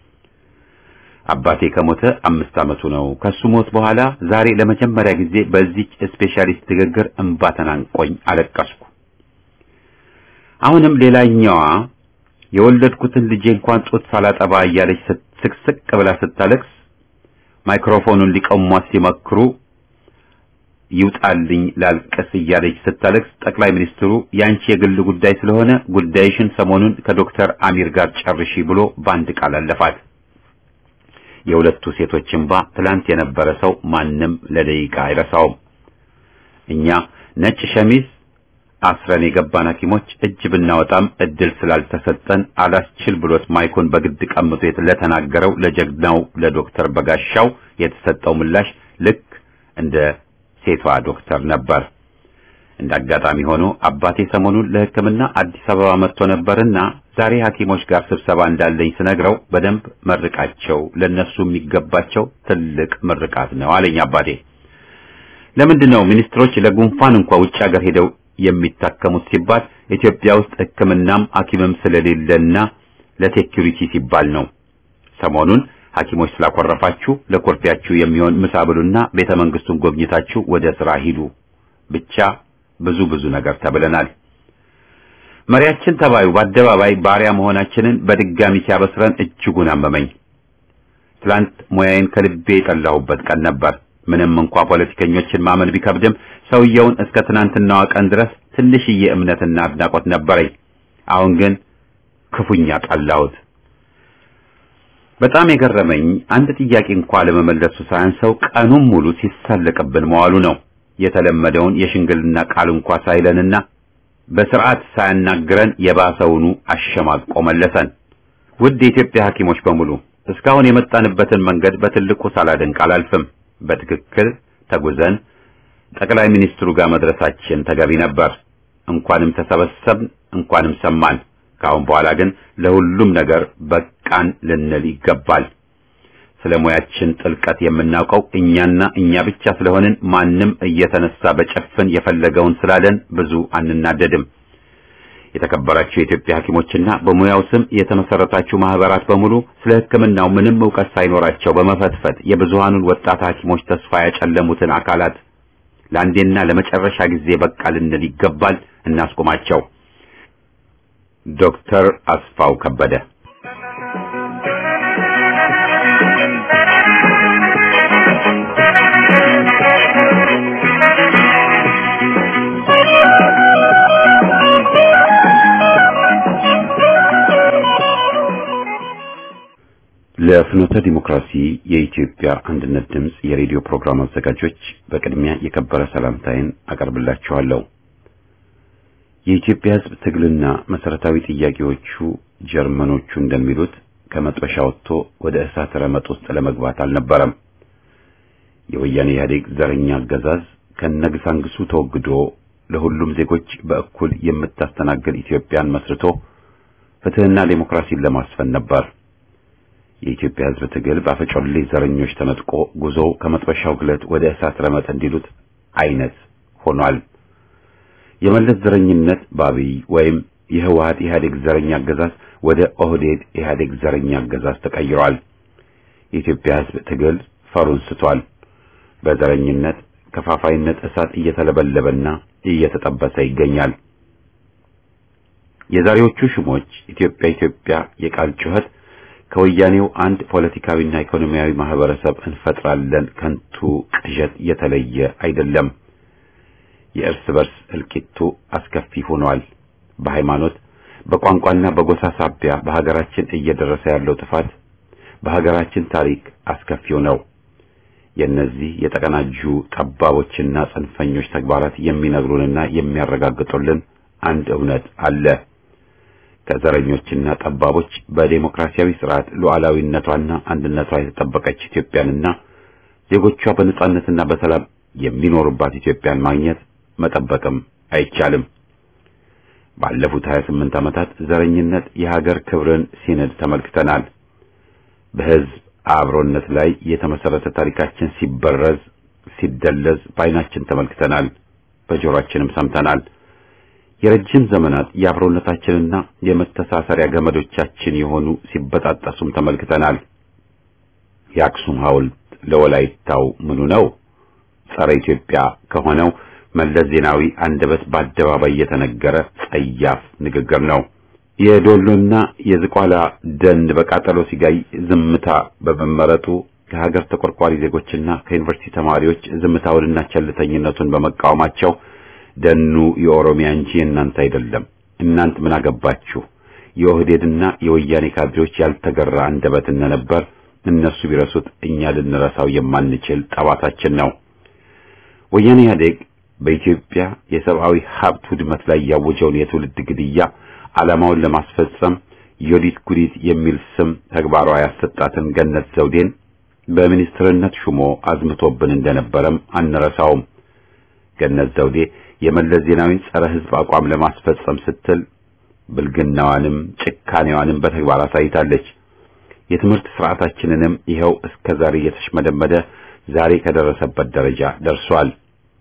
Speaker 1: አባቴ ከሞተ አምስት ዓመቱ ነው። ከሱ ሞት በኋላ ዛሬ ለመጀመሪያ ጊዜ በዚህ ስፔሻሊስት ንግግር እንባ ተናንቆኝ አለቀስኩ። አሁንም ሌላኛዋ የወለድኩትን ልጄ እንኳን ጡት ሳላጠባ እያለች ስቅስቅ ብላ ስታለቅስ ማይክሮፎኑን ሊቀሟት ሲመክሩ ይውጣልኝ ላልቀስ እያለች ስታለቅስ ጠቅላይ ሚኒስትሩ ያንቺ የግል ጉዳይ ስለሆነ ጉዳይሽን ሰሞኑን ከዶክተር አሚር ጋር ጨርሺ ብሎ ባንድ ቃል አለፋት። የሁለቱ ሴቶች እንባ ትላንት የነበረ ሰው ማንም ለደቂቃ አይረሳውም። እኛ ነጭ ሸሚዝ አስረን የገባን ሐኪሞች እጅ ብናወጣም እድል ስላልተሰጠን አላስችል ብሎት ማይኮን በግድ ቀምቶ ለተናገረው ለጀግናው ለዶክተር በጋሻው የተሰጠው ምላሽ ልክ እንደ ሴቷ ዶክተር ነበር። እንዳጋጣሚ ሆኖ አባቴ ሰሞኑን ለሕክምና አዲስ አበባ መጥቶ ነበርና ዛሬ ሐኪሞች ጋር ስብሰባ እንዳለኝ ስነግረው በደንብ መርቃቸው ለነሱ የሚገባቸው ትልቅ ምርቃት ነው አለኝ አባቴ። ለምንድን ነው ሚኒስትሮች ለጉንፋን እንኳን ውጭ ሀገር ሄደው የሚታከሙት ሲባል ኢትዮጵያ ውስጥ ሕክምናም ሐኪምም ስለሌለና ለሴኩሪቲ ሲባል ነው። ሰሞኑን ሐኪሞች ስላቆረፋችሁ ለኮርፊያችሁ የሚሆን ምሳ ብሉና ቤተ መንግስቱን ጎብኝታችሁ ወደ ስራ ሂዱ ብቻ ብዙ ብዙ ነገር ተብለናል። መሪያችን ተባዩ በአደባባይ ባሪያ መሆናችንን በድጋሚ ሲያበስረን እጅጉን አመመኝ። ትላንት ሙያዬን ከልቤ የጠላሁበት ቀን ነበር። ምንም እንኳን ፖለቲከኞችን ማመን ቢከብድም ሰውየውን እስከ ትናንትናው ቀን ድረስ ትንሽዬ እምነትና አድናቆት ነበረኝ። አሁን ግን ክፉኛ ጠላሁት። በጣም የገረመኝ አንድ ጥያቄ እንኳን ለመመለሱ ሳያንሰው ቀኑን ሙሉ ሲሳለቅብን መዋሉ ነው። የተለመደውን የሽንግልና ቃል እንኳን ሳይለንና በስርዓት ሳያናግረን የባሰውኑ አሸማቆ መለሰን። ውድ የኢትዮጵያ ሐኪሞች በሙሉ እስካሁን የመጣንበትን መንገድ በትልቁ ሳላደንቅ አላልፍም። በትክክል ተጉዘን ጠቅላይ ሚኒስትሩ ጋር መድረሳችን ተገቢ ነበር። እንኳንም ተሰበሰብን፣ እንኳንም ሰማን። ካሁን በኋላ ግን ለሁሉም ነገር በቃን ልንል ይገባል። ስለሙያችን ጥልቀት የምናውቀው እኛና እኛ ብቻ ስለሆንን ማንም እየተነሳ በጨፍን የፈለገውን ስላለን ብዙ አንናደድም። የተከበራችሁ የኢትዮጵያ ሐኪሞችና በሙያው ስም የተመሰረታችሁ ማህበራት በሙሉ ስለ ሕክምናው ምንም ዕውቀት ሳይኖራቸው በመፈትፈት የብዙሃኑን ወጣት ሐኪሞች ተስፋ ያጨለሙትን አካላት ለአንዴና ለመጨረሻ ጊዜ በቃ ልንል ይገባል። እናስቆማቸው። ዶክተር አስፋው ከበደ ለፍኖተ ዲሞክራሲ የኢትዮጵያ አንድነት ድምጽ የሬዲዮ ፕሮግራም አዘጋጆች በቅድሚያ የከበረ ሰላምታዬን አቀርብላችኋለሁ። የኢትዮጵያ ሕዝብ ትግልና መሰረታዊ ጥያቄዎቹ ጀርመኖቹ እንደሚሉት ከመጥበሻ ወጥቶ ወደ እሳት ረመጥ ውስጥ ለመግባት አልነበረም። የወያኔ ኢህአዴግ ዘረኛ አገዛዝ ከነግሳንግሱ ተወግዶ ለሁሉም ዜጎች በእኩል የምታስተናግድ ኢትዮጵያን መስርቶ ፍትህና ዴሞክራሲን ለማስፈን ነበር። የኢትዮጵያ ሕዝብ ትግል በአፈጮሌ ዘረኞች ተነጥቆ ጉዞው ከመጥበሻው ግለት ወደ እሳት ረመጥ እንዲሉት አይነት ሆኗል። የመለስ ዘረኝነት በአብይ ወይም የህወሓት ኢህአዴግ ዘረኛ አገዛዝ ወደ ኦህዴድ ኢህአዴግ ዘረኛ አገዛዝ ተቀይሯል። የኢትዮጵያ ሕዝብ ትግል ፈሩን ስቷል። በዘረኝነት ከፋፋይነት እሳት እየተለበለበና እየተጠበሰ ይገኛል። የዛሬዎቹ ሹሞች ኢትዮጵያ ኢትዮጵያ የቃል ጩኸት ከወያኔው አንድ ፖለቲካዊና ኢኮኖሚያዊ ማህበረሰብ እንፈጥራለን ከንቱ ቅዠት የተለየ አይደለም። የእርስ በርስ እልቂቱ አስከፊ ሆኗል። በሃይማኖት በቋንቋና በጎሳ ሳቢያ በሀገራችን እየደረሰ ያለው ጥፋት በሀገራችን ታሪክ አስከፊው ነው። የነዚህ የተቀናጁ ጠባቦችና ጽንፈኞች ተግባራት የሚነግሩንና የሚያረጋግጡልን አንድ እውነት አለ። ከዘረኞችና ጠባቦች በዲሞክራሲያዊ ስርዓት ሉዓላዊነቷና አንድነቷ የተጠበቀች ኢትዮጵያንና ዜጎቿ በነጻነትና በሰላም የሚኖሩባት ኢትዮጵያን ማግኘት መጠበቅም አይቻልም። ባለፉት ሀያ ስምንት ዓመታት ዘረኝነት የሀገር ክብርን ሲነድ ተመልክተናል። በህዝብ አብሮነት ላይ የተመሰረተ ታሪካችን ሲበረዝ ሲደለዝ በዓይናችን ተመልክተናል፣ በጆሮአችንም ሰምተናል። የረጅም ዘመናት የአብሮነታችንና የመተሳሰሪያ ገመዶቻችን የሆኑ ሲበጣጠሱም ተመልክተናል። የአክሱም ሐውልት ለወላይታው ምኑ ነው? ጸረ ኢትዮጵያ ከሆነው መለስ ዜናዊ አንደበት በአደባባይ የተነገረ ጸያፍ ንግግር ነው። የዶሎና የዝቋላ ደን በቃጠሎ ሲጋይ ዝምታ በመመረጡ ከሀገር ተቆርቋሪ ዜጎችና ከዩኒቨርሲቲ ተማሪዎች ዝምታውንና ቸልተኝነቱን በመቃወማቸው ደኑ የኦሮሚያ እንጂ እናንተ አይደለም፣ እናንተ ምን አገባችሁ፣ የኦህዴድና የወያኔ ካድሬዎች ያልተገራ አንደበት ነበር፣ እነሱ ቢረሱት እኛ ልንረሳው የማንችል ጠባታችን ነው። ወያኔ ኢህአዴግ በኢትዮጵያ የሰብአዊ ሀብት ውድመት ላይ ያወጀውን የትውልድ ግድያ ዓላማውን ለማስፈጸም ዮዲት ጉዲት የሚል ስም ተግባሯ ያሰጣትን ገነት ዘውዴን በሚኒስትርነት ሹሞ አዝምቶብን እንደነበረም አንረሳውም። ገነት ዘውዴ የመለስ ዜናዊን ጸረ ሕዝብ አቋም ለማስፈጸም ስትል ብልግናዋንም ጭካኔዋንም በተግባር አሳይታለች። የትምህርት ስርዓታችንንም ይኸው እስከዛሬ እየተሽመደመደ ዛሬ ከደረሰበት ደረጃ ደርሷል።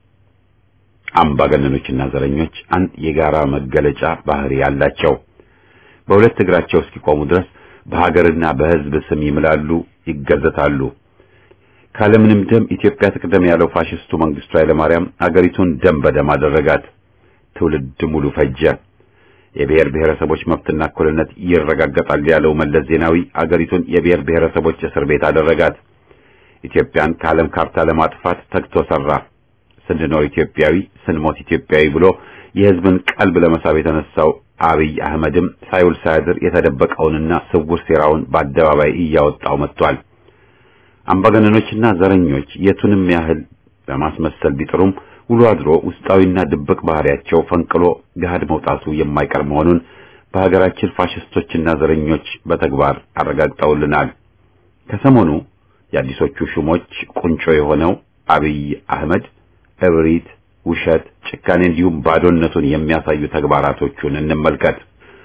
Speaker 1: አምባገነኖችና ዘረኞች አንድ የጋራ መገለጫ ባህሪ ያላቸው በሁለት እግራቸው እስኪቆሙ ድረስ በሀገርና በሕዝብ ስም ይምላሉ፣ ይገዘታሉ። ካለምንም ደም ኢትዮጵያ ትቅደም ያለው ፋሽስቱ መንግስቱ ኃይለማርያም አገሪቱን ደም በደም አደረጋት። ትውልድ ሙሉ ፈጀ። የብሔር ብሔረሰቦች መብትና እኩልነት ይረጋገጣል ያለው መለስ ዜናዊ አገሪቱን የብሔር ብሔረሰቦች እስር ቤት አደረጋት። ኢትዮጵያን ከዓለም ካርታ ለማጥፋት ተግቶ ሰራ። ስንኖር ኢትዮጵያዊ ስንሞት ኢትዮጵያዊ ብሎ የሕዝብን ቀልብ ለመሳብ የተነሳው አብይ አህመድም ሳይውል ሳያድር የተደበቀውንና ስውር ሴራውን በአደባባይ እያወጣው መጥቷል። አምባገነኖችና ዘረኞች የቱንም ያህል በማስመሰል ቢጥሩም ውሎ አድሮ ውስጣዊና ድብቅ ባህሪያቸው ፈንቅሎ ገሃድ መውጣቱ የማይቀር መሆኑን በሀገራችን ፋሽስቶችና ዘረኞች በተግባር አረጋግጠውልናል። ከሰሞኑ የአዲሶቹ ሹሞች ቁንጮ የሆነው አብይ አህመድ እብሪት፣ ውሸት፣ ጭካኔ እንዲሁም ባዶነቱን የሚያሳዩ ተግባራቶቹን እንመልከት።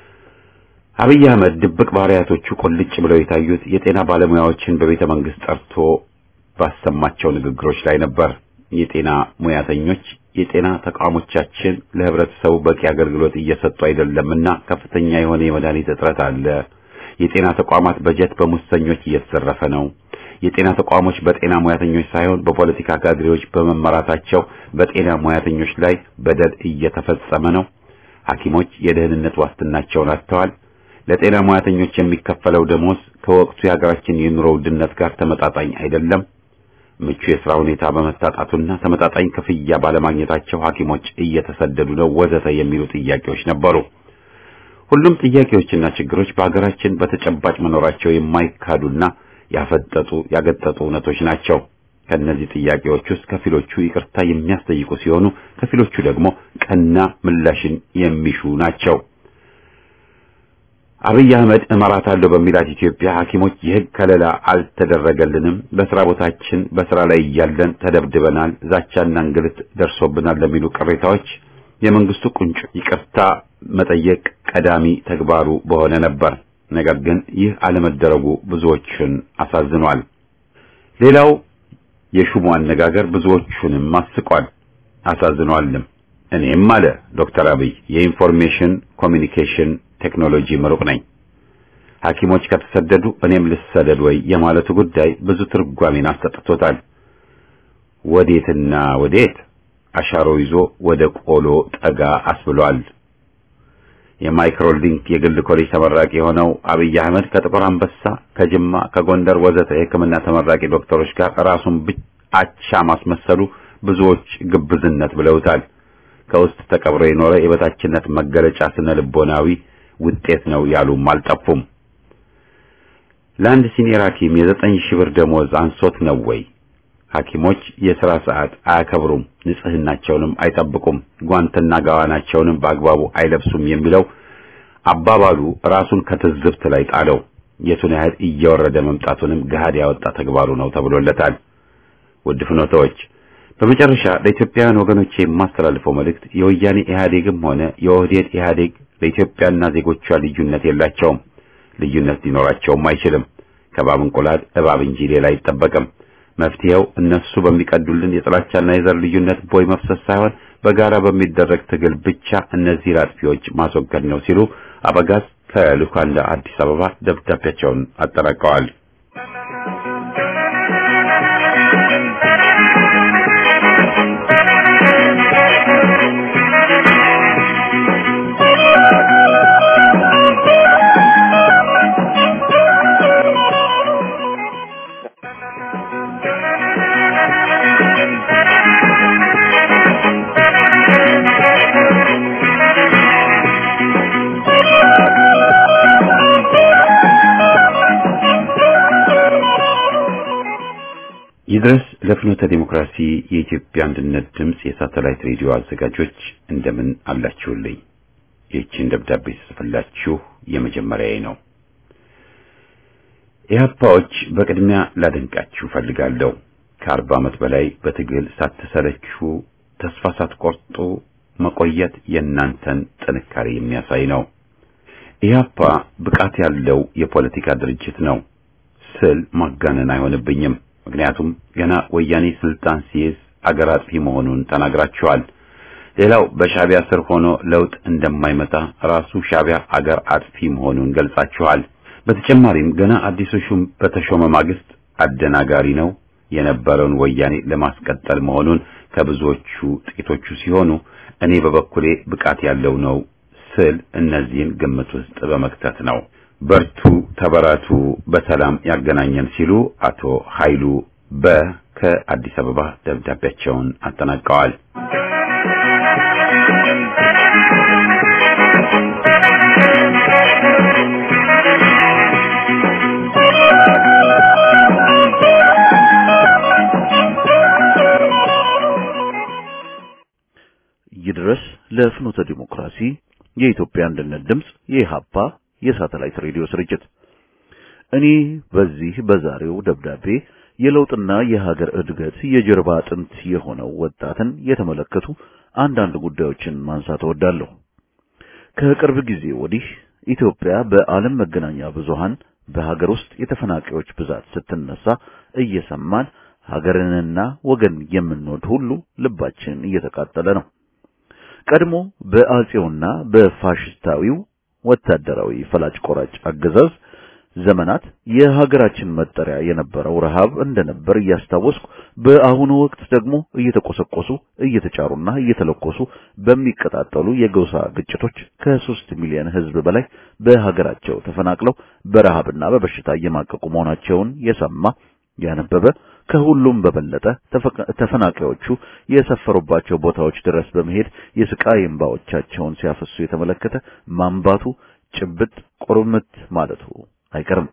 Speaker 1: አብይ አህመድ ድብቅ ባህሪያቶቹ ቁልጭ ብለው የታዩት የጤና ባለሙያዎችን በቤተ መንግስት ጠርቶ ባሰማቸው ንግግሮች ላይ ነበር። የጤና ሙያተኞች የጤና ተቋሞቻችን ለህብረተሰቡ በቂ አገልግሎት እየሰጡ አይደለምና ከፍተኛ የሆነ የመድኃኒት እጥረት አለ። የጤና ተቋማት በጀት በሙሰኞች እየተዘረፈ ነው። የጤና ተቋሞች በጤና ሙያተኞች ሳይሆን በፖለቲካ ካድሬዎች በመመራታቸው በጤና ሙያተኞች ላይ በደል እየተፈጸመ ነው። ሐኪሞች የደህንነት ዋስትናቸውን አጥተዋል። ለጤና ሙያተኞች የሚከፈለው ደሞዝ ከወቅቱ የሀገራችን የኑሮ ውድነት ጋር ተመጣጣኝ አይደለም። ምቹ የሥራ ሁኔታ በመታጣቱና ተመጣጣኝ ክፍያ ባለማግኘታቸው ሐኪሞች እየተሰደዱ ነው ወዘተ የሚሉ ጥያቄዎች ነበሩ። ሁሉም ጥያቄዎችና ችግሮች በሀገራችን በተጨባጭ መኖራቸው የማይካዱና ያፈጠጡ ያገጠጡ እውነቶች ናቸው። ከነዚህ ጥያቄዎች ውስጥ ከፊሎቹ ይቅርታ የሚያስጠይቁ ሲሆኑ ከፊሎቹ ደግሞ ቀና ምላሽን የሚሹ ናቸው። አብይ አህመድ እመራታለሁ በሚላት ኢትዮጵያ ሐኪሞች የሕግ ከለላ አልተደረገልንም፣ በስራ ቦታችን በስራ ላይ እያለን ተደብድበናል፣ ዛቻና እንግልት ደርሶብናል ለሚሉ ቅሬታዎች የመንግስቱ ቁንጮ ይቅርታ መጠየቅ ቀዳሚ ተግባሩ በሆነ ነበር። ነገር ግን ይህ አለመደረጉ ብዙዎችን አሳዝኗል። ሌላው የሹሙ አነጋገር ብዙዎቹንም አስቋል፣ አሳዝኗልም። እኔም አለ ዶክተር አብይ የኢንፎርሜሽን ኮሚኒኬሽን ቴክኖሎጂ ምሩቅ ነኝ። ሐኪሞች ከተሰደዱ እኔም ልሰደድ ወይ የማለቱ ጉዳይ ብዙ ትርጓሜን አሰጥቶታል። ወዴትና ወዴት አሻሮ ይዞ ወደ ቆሎ ጠጋ አስብሏል። የማይክሮሊንክ የግል ኮሌጅ ተመራቂ የሆነው አብይ አህመድ ከጥቁር አንበሳ፣ ከጅማ፣ ከጎንደር ወዘተ የሕክምና ተመራቂ ዶክተሮች ጋር ራሱን ብቻ ማስመሰሉ ብዙዎች ግብዝነት ብለውታል። ከውስጥ ተቀብሮ የኖረ የበታችነት መገለጫ ስነ ልቦናዊ ውጤት ነው ያሉም አልጠፉም። ለአንድ ሲኒየር ሐኪም የዘጠኝ ሺህ ብር ደሞዝ አንሶት ነው ወይ? ሐኪሞች የሥራ ሰዓት አያከብሩም፣ ንጽህናቸውንም አይጠብቁም፣ ጓንትና ጋዋናቸውንም በአግባቡ አይለብሱም የሚለው አባባሉ ራሱን ከትዝብት ላይ ጣለው። የቱን ያህል እየወረደ መምጣቱንም ገሃድ ያወጣ ተግባሩ ነው ተብሎለታል። ውድ ፍኖተዎች፣ በመጨረሻ ለኢትዮጵያውያን ወገኖቼ የማስተላልፈው መልእክት የወያኔ ኢህአዴግም ሆነ የኦህዴድ ኢህአዴግ ለኢትዮጵያና ዜጎቿ ልዩነት የላቸውም፣ ልዩነት ሊኖራቸውም አይችልም። ከባብ እንቁላል እባብ እንጂ ሌላ አይጠበቅም። መፍትሄው እነሱ በሚቀዱልን የጥላቻና የዘር ልዩነት ቦይ መፍሰስ ሳይሆን በጋራ በሚደረግ ትግል ብቻ እነዚህ አጥፊዎች ማስወገድ ነው ሲሉ አበጋዝ ከሉካንዳ አዲስ አበባ ደብዳቤያቸውን አጠናቀዋል። ይድረስ ለፍኖተ ዲሞክራሲ የኢትዮጵያ አንድነት ድምጽ የሳተላይት ሬዲዮ አዘጋጆች እንደምን አላችሁልኝ? ይህችን ደብዳቤ ጽፈላችሁ የመጀመሪያዬ ነው። ኢህአፓዎች በቅድሚያ ላደንቃችሁ ፈልጋለሁ። ከአርባ ዓመት በላይ በትግል ሳትሰለቹ ተስፋ ሳትቆርጡ መቆየት የእናንተን ጥንካሬ የሚያሳይ ነው። ኢህአፓ ብቃት ያለው የፖለቲካ ድርጅት ነው ስል ማጋነን አይሆንብኝም። ምክንያቱም ገና ወያኔ ስልጣን ሲይዝ አገር አጥፊ መሆኑን ተናግራቸዋል። ሌላው በሻቢያ ስር ሆኖ ለውጥ እንደማይመጣ ራሱ ሻቢያ አገር አጥፊ መሆኑን ገልጻቸዋል። በተጨማሪም ገና አዲሱ ሹም በተሾመ ማግስት አደናጋሪ ነው የነበረውን ወያኔ ለማስቀጠል መሆኑን ከብዙዎቹ ጥቂቶቹ ሲሆኑ እኔ በበኩሌ ብቃት ያለው ነው ስል እነዚህን ግምት ውስጥ በመክተት ነው። በርቱ ተበራቱ በሰላም ያገናኘን ሲሉ አቶ ኃይሉ በከአዲስ አበባ ደብዳቤያቸውን አጠናቀዋል።
Speaker 2: ይድረስ ለፍኖተ ዲሞክራሲ የኢትዮጵያ አንድነት ድምጽ የኢሃፓ የሳተላይት ሬዲዮ ስርጭት። እኔ በዚህ በዛሬው ደብዳቤ የለውጥና የሀገር እድገት የጀርባ አጥንት የሆነው ወጣትን የተመለከቱ አንዳንድ ጉዳዮችን ማንሳት እወዳለሁ። ከቅርብ ጊዜ ወዲህ ኢትዮጵያ በዓለም መገናኛ ብዙሃን በሀገር ውስጥ የተፈናቃዮች ብዛት ስትነሳ እየሰማን ሀገርንና ወገን የምንወድ ሁሉ ልባችን እየተቃጠለ ነው። ቀድሞ በአጼውና በፋሽስታዊው ወታደራዊ ፈላጭ ቆራጭ አገዛዝ ዘመናት የሀገራችን መጠሪያ የነበረው ረሃብ እንደነበር እያስታወስኩ በአሁኑ ወቅት ደግሞ እየተቆሰቆሱ እየተጫሩና እየተለኮሱ በሚቀጣጠሉ የጎሳ ግጭቶች ከሶስት ሚሊዮን ሕዝብ በላይ በሀገራቸው ተፈናቅለው በረሃብና በበሽታ እየማቀቁ መሆናቸውን የሰማ ያነበበ ከሁሉም በበለጠ ተፈናቃዮቹ የሰፈሩባቸው ቦታዎች ድረስ በመሄድ የስቃይ እንባዎቻቸውን ሲያፈሱ የተመለከተ ማንባቱ ጭብጥ ቁርምት ማለቱ አይቀርም።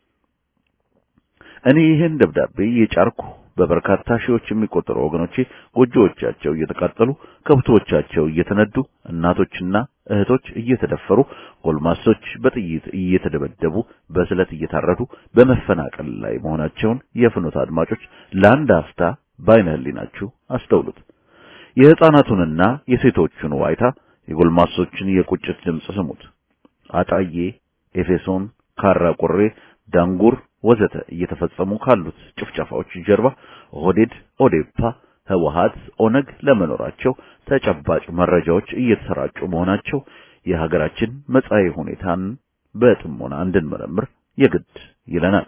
Speaker 2: እኔ ይህን ደብዳቤ የጫርኩ በበርካታ ሺዎች የሚቆጠሩ ወገኖቼ ጎጆዎቻቸው እየተቃጠሉ ከብቶቻቸው እየተነዱ እናቶችና እህቶች እየተደፈሩ ጎልማሶች በጥይት እየተደበደቡ በስለት እየታረዱ በመፈናቀል ላይ መሆናቸውን የፍኖት አድማጮች ለአንድ አፍታ በዓይነ ሕሊናችሁ አስተውሉት። የሕፃናቱንና የሴቶቹን ዋይታ የጎልማሶችን የቁጭት ድምጽ ስሙት። አጣዬ፣ ኤፌሶን፣ ካራ ቆሬ፣ ዳንጉር ወዘተ እየተፈጸሙ ካሉት ጭፍጨፋዎች ጀርባ ኦህዴድ፣ ኦዴፓ፣ ህወሓት፣ ኦነግ ለመኖራቸው ተጨባጭ መረጃዎች እየተሰራጩ መሆናቸው የሀገራችን መጻኢ ሁኔታን በጥሞና እንድንመረምር የግድ ይለናል።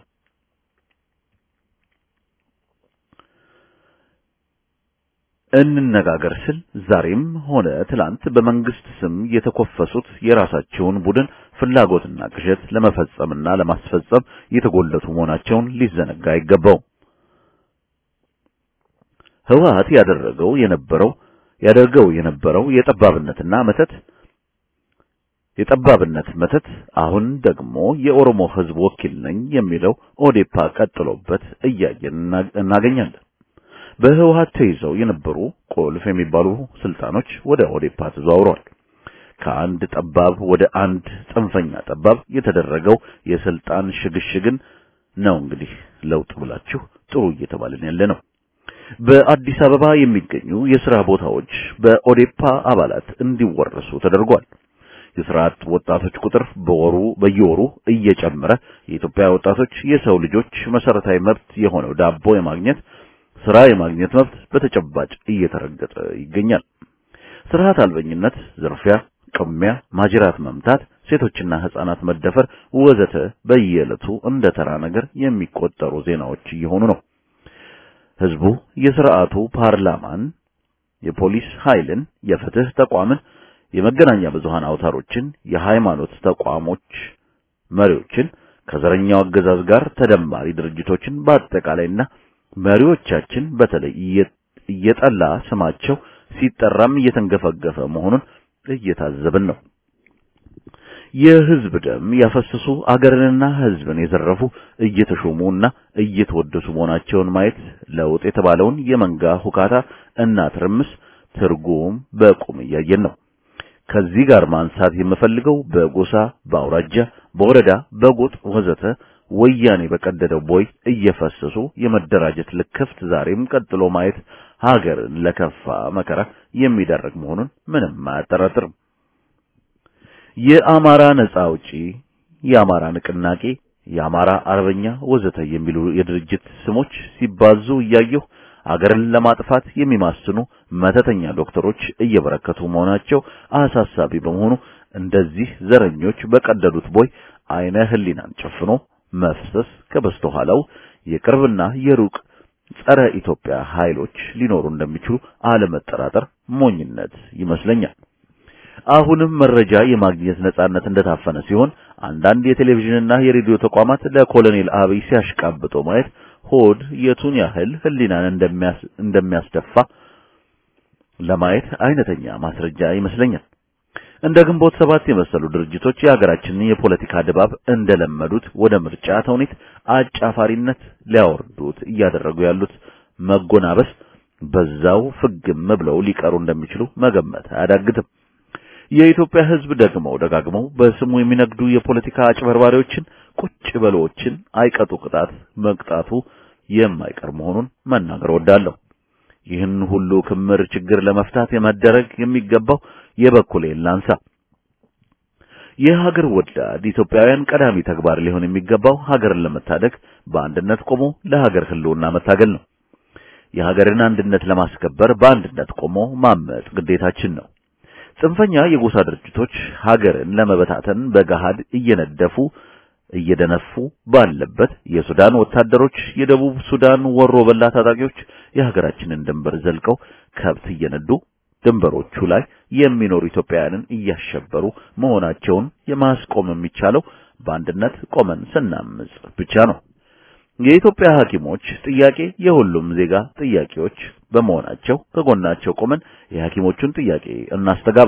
Speaker 2: እንነጋገር ስል ዛሬም ሆነ ትላንት በመንግስት ስም የተኮፈሱት የራሳቸውን ቡድን ፍላጎትና ቅዠት ለመፈጸምና ለማስፈጸም የተጎለቱ መሆናቸውን ሊዘነጋ አይገባው። ህወሓት ያደረገው የነበረው ያደርገው የነበረው የጠባብነትና መተት የጠባብነት መተት አሁን ደግሞ የኦሮሞ ህዝብ ወኪል ነኝ የሚለው ኦዴፓ ቀጥሎበት እያየን እናገኛለን። በህወሓት ተይዘው የነበሩ ቁልፍ የሚባሉ ስልጣኖች ወደ ኦዴፓ ተዘዋውረዋል። ከአንድ ጠባብ ወደ አንድ ጽንፈኛ ጠባብ የተደረገው የስልጣን ሽግሽግን ነው እንግዲህ ለውጥ ብላችሁ ጥሩ እየተባለን ያለ ነው። በአዲስ አበባ የሚገኙ የሥራ ቦታዎች በኦዴፓ አባላት እንዲወረሱ ተደርጓል። የሥራት ወጣቶች ቁጥር በወሩ በየወሩ እየጨመረ የኢትዮጵያ ወጣቶች የሰው ልጆች መሰረታዊ መብት የሆነው ዳቦ የማግኘት ስራ የማግኘት መብት በተጨባጭ እየተረገጠ ይገኛል። ስርዓት አልበኝነት፣ ዝርፊያ፣ ቅሚያ፣ ማጅራት መምታት፣ ሴቶችና ህፃናት መደፈር ወዘተ በየዕለቱ እንደ ተራ ነገር የሚቆጠሩ ዜናዎች እየሆኑ ነው። ህዝቡ የሥርዓቱ ፓርላማን፣ የፖሊስ ኃይልን፣ የፍትህ ተቋምን፣ የመገናኛ ብዙሃን አውታሮችን፣ የሃይማኖት ተቋሞች መሪዎችን ከዘረኛው አገዛዝ ጋር ተደማሪ ድርጅቶችን በአጠቃላይና መሪዎቻችን በተለይ እየጠላ ስማቸው ሲጠራም እየተንገፈገፈ መሆኑን እየታዘብን ነው። የህዝብ ደም ያፈሰሱ አገርንና ህዝብን የዘረፉ እየተሾሙና እየተወደሱ መሆናቸውን ማየት ለውጥ የተባለውን የመንጋ ሁካታ እና ትርምስ ትርጉም በቁም እያየን ነው። ከዚህ ጋር ማንሳት የምፈልገው በጎሳ፣ በአውራጃ፣ በወረዳ፣ በጎጥ ወዘተ ወያኔ በቀደደው ቦይ እየፈሰሱ የመደራጀት ልክፍት ዛሬም ቀጥሎ ማየት ሀገርን ለከፋ መከራ የሚዳርግ መሆኑን ምንም አያጠራጥርም። የአማራ ነጻ አውጪ፣ የአማራ ንቅናቄ፣ የአማራ አርበኛ ወዘተ የሚሉ የድርጅት ስሞች ሲባዙ እያየሁ አገርን ለማጥፋት የሚማስኑ መተተኛ ዶክተሮች እየበረከቱ መሆናቸው አሳሳቢ በመሆኑ እንደዚህ ዘረኞች በቀደዱት ቦይ አይነ ህሊናን ጨፍኖ መፍሰስ ከበስተኋላው የቅርብና የሩቅ ጸረ ኢትዮጵያ ኃይሎች ሊኖሩ እንደሚችሉ አለመጠራጠር ሞኝነት ይመስለኛል። አሁንም መረጃ የማግኘት ነጻነት እንደታፈነ ሲሆን አንዳንድ የቴሌቪዥንና የሬዲዮ ተቋማት ለኮሎኔል አብይ ሲያሽቃብጡ ማየት ሆድ የቱን ያህል ህሊናን እንደሚያስ እንደሚያስደፋ ለማየት አይነተኛ ማስረጃ ይመስለኛል። እንደ ግንቦት ሰባት የመሰሉ ድርጅቶች የሀገራችንን የፖለቲካ ድባብ እንደለመዱት ወደ ምርጫ ተውኔት አጫፋሪነት ሊያወርዱት እያደረጉ ያሉት መጎናበስ በዛው ፍግም ብለው ሊቀሩ እንደሚችሉ መገመት አያዳግትም። የኢትዮጵያ ህዝብ ደግመው ደጋግመው በስሙ የሚነግዱ የፖለቲካ አጭበርባሪዎችን ቁጭ በሎችን አይቀጡ ቅጣት መቅጣቱ የማይቀር መሆኑን መናገር ወዳለሁ። ይህን ሁሉ ክምር ችግር ለመፍታት የመደረግ የሚገባው የበኩሌን ላንሳ። የሀገር ወዳድ ኢትዮጵያውያን ቀዳሚ ተግባር ሊሆን የሚገባው ሀገርን ለመታደግ በአንድነት ቆሞ ለሀገር ህልውና መታገል ነው። የሀገርን አንድነት ለማስከበር በአንድነት ቆሞ ማመጽ ግዴታችን ነው። ጽንፈኛ የጎሳ ድርጅቶች ሀገርን ለመበታተን በገሃድ እየነደፉ እየደነፉ ባለበት የሱዳን ወታደሮች የደቡብ ሱዳን ወሮ በላ ታጣቂዎች የሀገራችንን ድንበር ዘልቀው ከብት እየነዱ ድንበሮቹ ላይ የሚኖሩ ኢትዮጵያውያንን እያሸበሩ መሆናቸውን የማስቆም የሚቻለው በአንድነት ቆመን ስናምጽ ብቻ ነው። የኢትዮጵያ ሐኪሞች ጥያቄ የሁሉም ዜጋ ጥያቄዎች በመሆናቸው ከጎናቸው ቆመን የሐኪሞቹን ጥያቄ እናስተጋባ።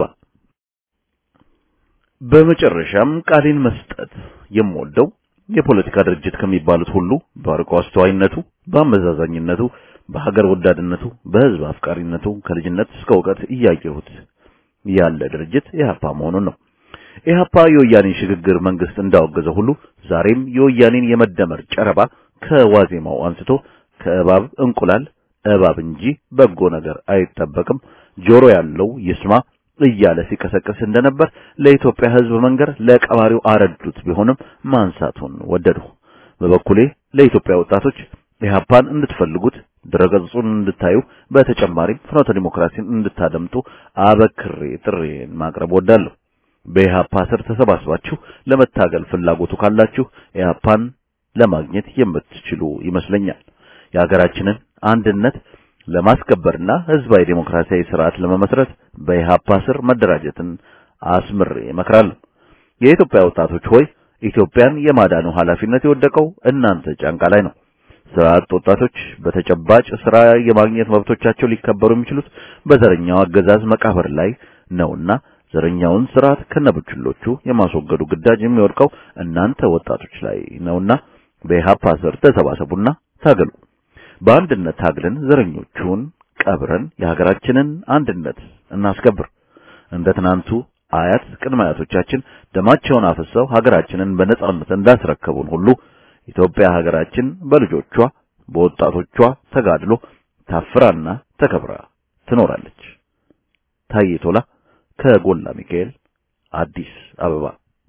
Speaker 2: በመጨረሻም ቃሌን መስጠት የምወደው የፖለቲካ ድርጅት ከሚባሉት ሁሉ በአርቆ አስተዋይነቱ፣ በአመዛዛኝነቱ፣ በሀገር ወዳድነቱ፣ በህዝብ አፍቃሪነቱ ከልጅነት እስከ ዕውቀት እያየሁት ያለ ድርጅት ኢህአፓ መሆኑን ነው። ኢህአፓ የወያኔን ሽግግር መንግስት እንዳወገዘ ሁሉ ዛሬም የወያኔን የመደመር ጨረባ ከዋዜማው አንስቶ ከእባብ እንቁላል እባብ እንጂ በጎ ነገር አይጠበቅም፣ ጆሮ ያለው ይስማ እያለ ሲቀሰቅስ እንደነበር ለኢትዮጵያ ህዝብ መንገር ለቀባሪው አረዱት ቢሆንም ማንሳቱን ወደዱ። በበኩሌ ለኢትዮጵያ ወጣቶች ኢህአፓን እንድትፈልጉት ድረገጹን እንድታዩ በተጨማሪም ፍኖተ ዲሞክራሲን እንድታደምጡ አበክሬ ጥሬን ማቅረብ ወዳለሁ። በኢህአፓ ስር ተሰባስባችሁ ለመታገል ፍላጎቱ ካላችሁ ኢህአፓን ለማግኘት የምትችሉ ይመስለኛል። የሀገራችንን አንድነት ለማስከበርና ህዝባዊ ዲሞክራሲያዊ ስርዓት ለመመስረት በኢህአፓ ስር መደራጀትን አስምሬ እመክራለሁ። የኢትዮጵያ ወጣቶች ሆይ ኢትዮጵያን የማዳኑ ኃላፊነት የወደቀው እናንተ ጫንቃ ላይ ነው። ስርዓት ወጣቶች በተጨባጭ ስራ የማግኘት መብቶቻቸው ሊከበሩ የሚችሉት በዘረኛው አገዛዝ መቃብር ላይ ነውና ዘረኛውን ስርዓት ከነብችሎቹ የማስወገዱ ግዳጅ የሚወድቀው እናንተ ወጣቶች ላይ ነውና በኢህአፓ ስር ተሰባሰቡና ታገሉ። በአንድነት ታግለን ዘረኞቹን ቀብረን የሀገራችንን አንድነት እናስከብር። እንደ ትናንቱ አያት ቅድመ አያቶቻችን ደማቸውን አፍሰው ሀገራችንን በነጻነት እንዳስረከቡን ሁሉ ኢትዮጵያ ሀገራችን በልጆቿ በወጣቶቿ ተጋድሎ ታፍራና ተከብራ ትኖራለች። ታዬ ቶላ ከጎላ ሚካኤል አዲስ አበባ።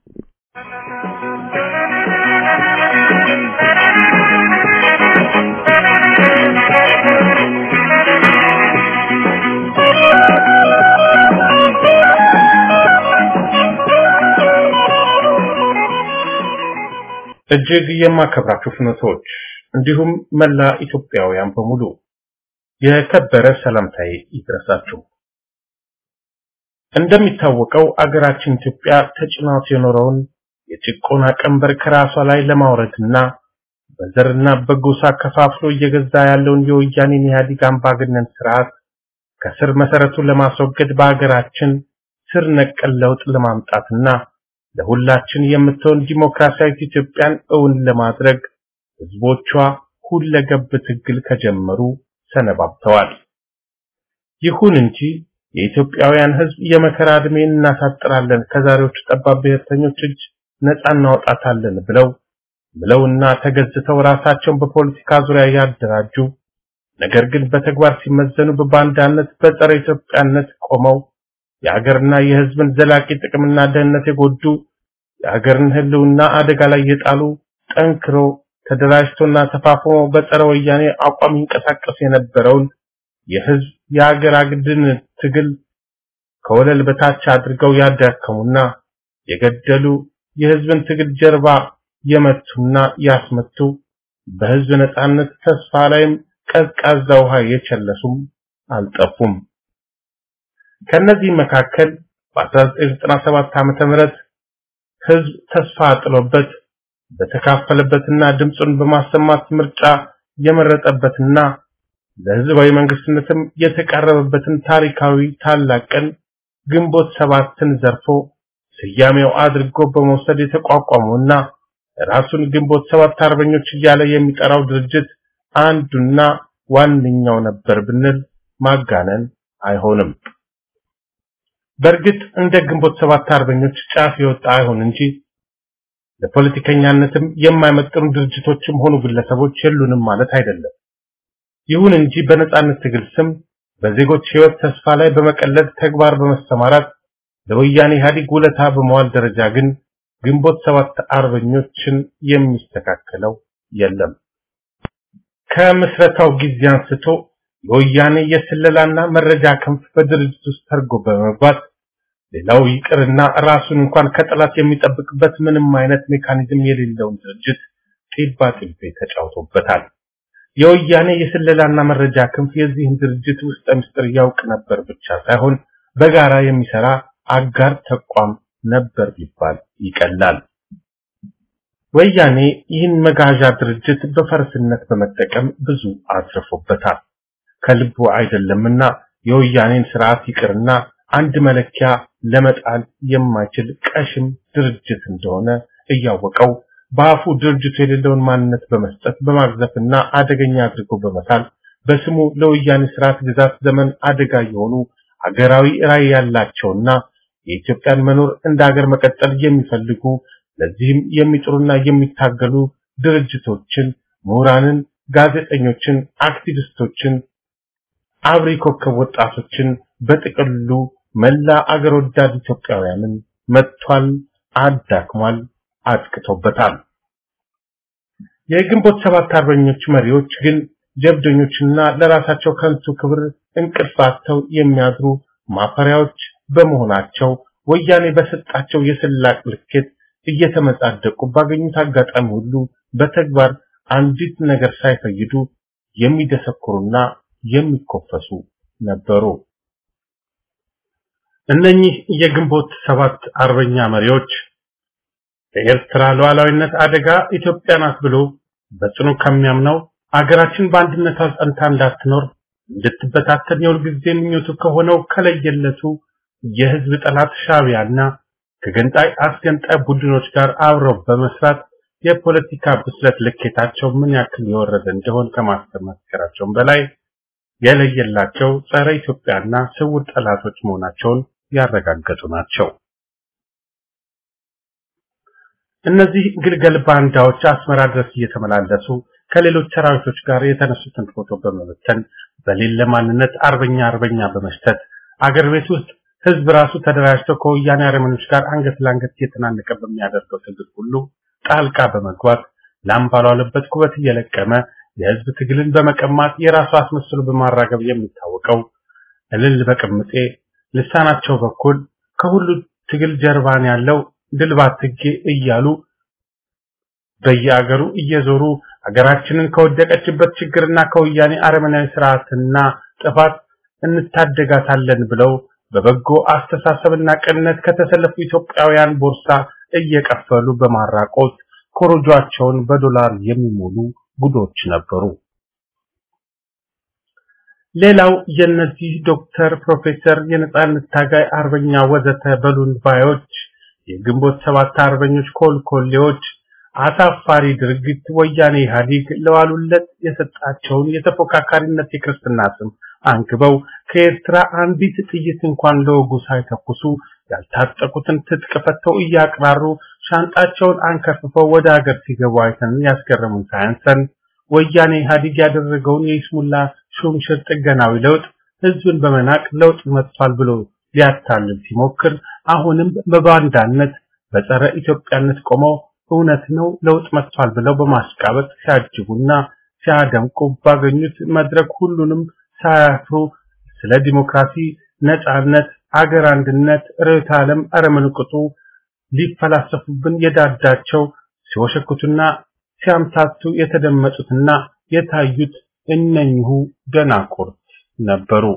Speaker 5: እጅግ የማከብራችሁ ፍኖቶች እንዲሁም መላ ኢትዮጵያውያን በሙሉ የከበረ ሰላምታዬ ይድረሳችሁ። እንደሚታወቀው አገራችን ኢትዮጵያ ተጭናት የኖረውን የጭቆና ቀንበር ከራሷ ላይ ለማውረድና በዘርና በጎሳ ከፋፍሎ እየገዛ ያለውን የወያኔን ኢህአዴግ አምባገነን ስርዓት ከስር መሰረቱ ለማስወገድ በአገራችን ስር ነቀል ለውጥ ለማምጣትና ለሁላችን የምትሆን ዲሞክራሲያዊት ኢትዮጵያን እውን ለማድረግ ህዝቦቿ ሁለገብ ትግል ከጀመሩ ሰነባብተዋል። ይሁን እንጂ የኢትዮጵያውያን ህዝብ የመከራ ዕድሜን እናሳጥራለን ከዛሬዎቹ ጠባብ ብሔርተኞች እጅ ነፃ እናወጣታለን ብለው ብለውና ተገዝተው ራሳቸውን በፖለቲካ ዙሪያ ያደራጁ ነገር ግን በተግባር ሲመዘኑ በባንዳነት በጸረ ኢትዮጵያነት ቆመው የሀገርና የሕዝብን ዘላቂ ጥቅምና ደህንነት የጎዱ የሀገርን ህልውና አደጋ ላይ የጣሉ ጠንክሮ ተደራጅቶና ተፋፍሞ በጸረ ወያኔ አቋም ይንቀሳቀስ የነበረውን የህዝብ የሀገር አግድን ትግል ከወለል በታች አድርገው ያዳከሙና የገደሉ የህዝብን ትግል ጀርባ የመቱና ያስመቱ በህዝብ ነጻነት ተስፋ ላይም ቀዝቃዛ ውሃ የቸለሱም አልጠፉም። ከነዚህ መካከል በ1997 ዓመተ ምህረት ህዝብ ተስፋ ጥሎበት በተካፈለበትና ድምጹን በማሰማት ምርጫ የመረጠበትና ለህዝባዊ መንግስትነትም የተቃረበበትን ታሪካዊ ታላቅ ቀን ግንቦት ሰባትን ዘርፎ ስያሜው አድርጎ በመውሰድ የተቋቋመውና ራሱን ግንቦት ሰባት አርበኞች እያለ የሚጠራው ድርጅት አንዱና ዋነኛው ነበር ብንል ማጋነን አይሆንም። በእርግጥ እንደ ግንቦት ሰባት አርበኞች ጫፍ የወጣ አይሆን እንጂ ለፖለቲከኛነትም የማይመጥኑ ድርጅቶችም ሆኑ ግለሰቦች የሉንም ማለት አይደለም። ይሁን እንጂ በነጻነት ትግል ስም በዜጎች ህይወት ተስፋ ላይ በመቀለድ ተግባር በመሰማራት ለወያኔ ኢህአዴግ ውለታ በመዋል ደረጃ ግን ግንቦት ሰባት አርበኞችን የሚስተካከለው የለም። ከምስረታው ጊዜ አንስቶ የወያኔ የስለላና መረጃ ክንፍ በድርጅት ውስጥ ተርጎ በመግባት ሌላው ይቅርና ራሱን እንኳን ከጠላት የሚጠብቅበት ምንም አይነት ሜካኒዝም የሌለውን ድርጅት ጢባ ጢቤ ተጫውቶበታል። የወያኔ የስለላና መረጃ ክንፍ የዚህን ድርጅት ውስጥ ምስጢር ያውቅ ነበር ብቻ ሳይሆን በጋራ የሚሰራ አጋር ተቋም ነበር ቢባል ይቀላል። ወያኔ ይህን መጋዣ ድርጅት በፈርስነት በመጠቀም ብዙ አትርፎበታል። ከልቡ አይደለምና የወያኔን ስርዓት ይቅርና አንድ መለኪያ ለመጣል የማይችል ቀሽም ድርጅት እንደሆነ እያወቀው በአፉ ድርጅቱ የሌለውን ማንነት በመስጠት በማግዘፍና አደገኛ አድርጎ በመሳል በስሙ ለወያኔ ስርዓት ግዛት ዘመን አደጋ የሆኑ አገራዊ ራዕይ ያላቸውና የኢትዮጵያን መኖር እንደ ሀገር መቀጠል የሚፈልጉ ለዚህም የሚጥሩና የሚታገሉ ድርጅቶችን፣ ምሁራንን፣ ጋዜጠኞችን፣ አክቲቪስቶችን፣ አብሪ ኮከብ ወጣቶችን በጥቅሉ መላ አገር ወዳድ ኢትዮጵያውያንን መጥቷል፣ አዳክሟል፣ አጥቅቶበታል። የግንቦት ሰባት አርበኞች መሪዎች ግን ጀብደኞችና ለራሳቸው ከንቱ ክብር እንቅልፋቸው የሚያድሩ ማፈሪያዎች በመሆናቸው ወያኔ በሰጣቸው የስላቅ ልኬት እየተመጻደቁ ባገኙት አጋጣሚ ሁሉ በተግባር አንዲት ነገር ሳይፈይዱ የሚደሰኩሩና የሚኮፈሱ ነበሩ። እነኚህ የግንቦት ሰባት አርበኛ መሪዎች የኤርትራ ሉዓላዊነት አደጋ ኢትዮጵያ ናት ብሎ በጽኑ ከሚያምነው አገራችን በአንድነቷ ጸንታ እንዳትኖር እንድትበታተን የሁል ጊዜ ምኞቱ ከሆነው ከለየለቱ የህዝብ ጠላት ሻዕቢያና ከገንጣይ አስገንጣይ ቡድኖች ጋር አብረው በመስራት የፖለቲካ ብስለት ልኬታቸው ምን ያክል የወረደ እንደሆነ ከማስተማራቸው በላይ የለየላቸው ጸረ ኢትዮጵያና ስውር ጠላቶች መሆናቸውን ያረጋገጡ ናቸው። እነዚህ ግልገል ባንዳዎች አስመራ ድረስ እየተመላለሱ ከሌሎች ሰራዊቶች ጋር የተነሱትን ፎቶ በመበተን በሌለ ማንነት አርበኛ አርበኛ በመስጠት አገር ቤት ውስጥ ህዝብ ራሱ ተደራጅቶ ከወያኔ አረመኖች ጋር አንገት ለአንገት እየተናነቀ በሚያደርገው ትግል ሁሉ ጣልቃ በመግባት ላምባሏለበት ኩበት እየለቀመ የህዝብ ትግልን በመቀማት የራሱ አስመስሎ በማራገብ የሚታወቀው እልል በቅምጤ ልሳናቸው በኩል ከሁሉ ትግል ጀርባን ያለው ድልባትጌ እያሉ በየአገሩ እየዞሩ አገራችንን ከወደቀችበት ችግርና ከወያኔ አረመናዊ ስርዓትና ጥፋት እንታደጋታለን ብለው በበጎ አስተሳሰብና ቅንነት ከተሰለፉ ኢትዮጵያውያን ቦርሳ እየቀፈሉ በማራቆት ኮሮጆአቸውን በዶላር የሚሞሉ ጉዶች ነበሩ። ሌላው የነዚህ ዶክተር፣ ፕሮፌሰር፣ የነጻነት ታጋይ አርበኛ ወዘተ በሉን ባዮች የግንቦት ሰባት አርበኞች ኮልኮሌዎች አሳፋሪ ድርጊት ወያኔ ኢህአዴግ ለዋሉለት የሰጣቸውን የተፎካካሪነት የክርስትና ስም አንግበው ከኤርትራ አንዲት ጥይት እንኳን ለወጉ ሳይተኩሱ ያልታጠቁትን ትጥቅ ፈተው እያቀራሩ ሻንጣቸውን አንከፍፈው ወደ ሀገር ሲገቡ አይተን ያስገረሙን ሳያንሰን ወያኔ ኢህአዴግ ያደረገውን የይስሙላ ሹምሽር ጥገናዊ ለውጥ ህዝብን በመናቅ ለውጥ መጥቷል ብሎ ሊያታልል ሲሞክር አሁንም በባንዳነት በጸረ ኢትዮጵያነት ቆመው እውነት ነው ለውጥ መጥቷል ብለው በማስቃበጥ ሲያጅቡና ሲያደምቁ ባገኙት መድረክ ሁሉንም ሳያፍሩ ስለ ዲሞክራሲ፣ ነጻነት፣ አገር አንድነት፣ ርዕዮተ ዓለም አረመንቁጡ ሊፈላሰፉብን የዳዳቸው ሲወሸኩቱና ሲያምታቱ የተደመጡትና የታዩት እነኚሁ ደናቁርት ነበሩ።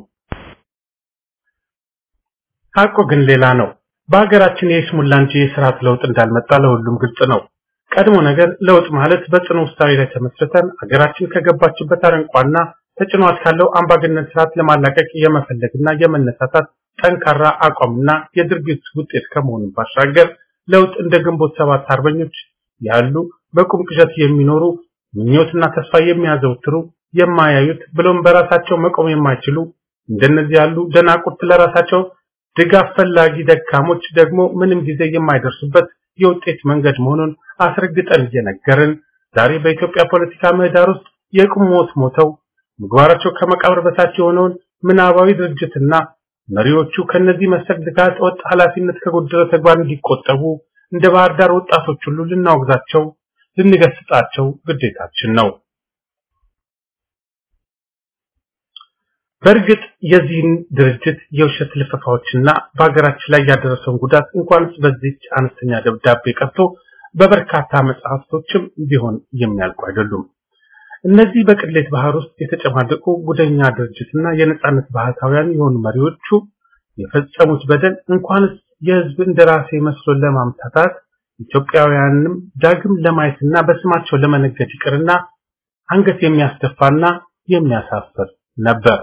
Speaker 5: ሐቁ ግን ሌላ ነው። በሀገራችን የይስሙላ እንጂ የሥርዓት ለውጥ እንዳልመጣ ለሁሉም ግልጽ ነው። ቀድሞ ነገር ለውጥ ማለት በጽኑ ውሳኔ ላይ ተመስርተን ሀገራችን ከገባችበት አረንቋና ተጭኗት ካለው አምባገነን ስርዓት ለማላቀቅ የመፈለግና የመነሳታት ጠንካራ አቋምና የድርጊት ውጤት ከመሆኑ ባሻገር ለውጥ እንደ ግንቦት ሰባት አርበኞች ያሉ በቁም ቅዠት የሚኖሩ ምኞትና ተስፋ የሚያዘውትሩ የማያዩት ብሎም በራሳቸው መቆም የማይችሉ እንደነዚህ ያሉ ደናቁርት ለራሳቸው ድጋፍ ፈላጊ ደካሞች ደግሞ ምንም ጊዜ የማይደርሱበት የውጤት መንገድ መሆኑን አስረግጠን እየነገርን ዛሬ በኢትዮጵያ ፖለቲካ ምህዳር ውስጥ የቁም ሞት ሞተው ምግባራቸው ከመቃብር በታች የሆነውን ምናባዊ ድርጅትና መሪዎቹ ከነዚህ መሰል ድጋት ወጥ ኃላፊነት ከጎደለ ተግባር እንዲቆጠቡ እንደ ባህር ዳር ወጣቶች ሁሉ ልናወግዛቸው ልንገስጻቸው ግዴታችን ነው። በእርግጥ የዚህን ድርጅት የውሸት ልፈፋዎችና በሀገራችን ላይ ያደረሰውን ጉዳት እንኳንስ በዚች አነስተኛ ደብዳቤ ቀርቶ በበርካታ መጽሐፍቶችም ቢሆን የሚያልቁ አይደሉም። እነዚህ በቅሌት ባህር ውስጥ የተጨማደቁ ጉደኛ ድርጅትና የነጻነት ባህታውያን የሆኑ መሪዎቹ የፈጸሙት በደል እንኳንስ የህዝብ እንደራሴ መስሎ ለማምታታት ኢትዮጵያውያንንም ዳግም ለማየትና በስማቸው ለመነገድ ይቅርና አንገት የሚያስደፋና የሚያሳፍር ነበር።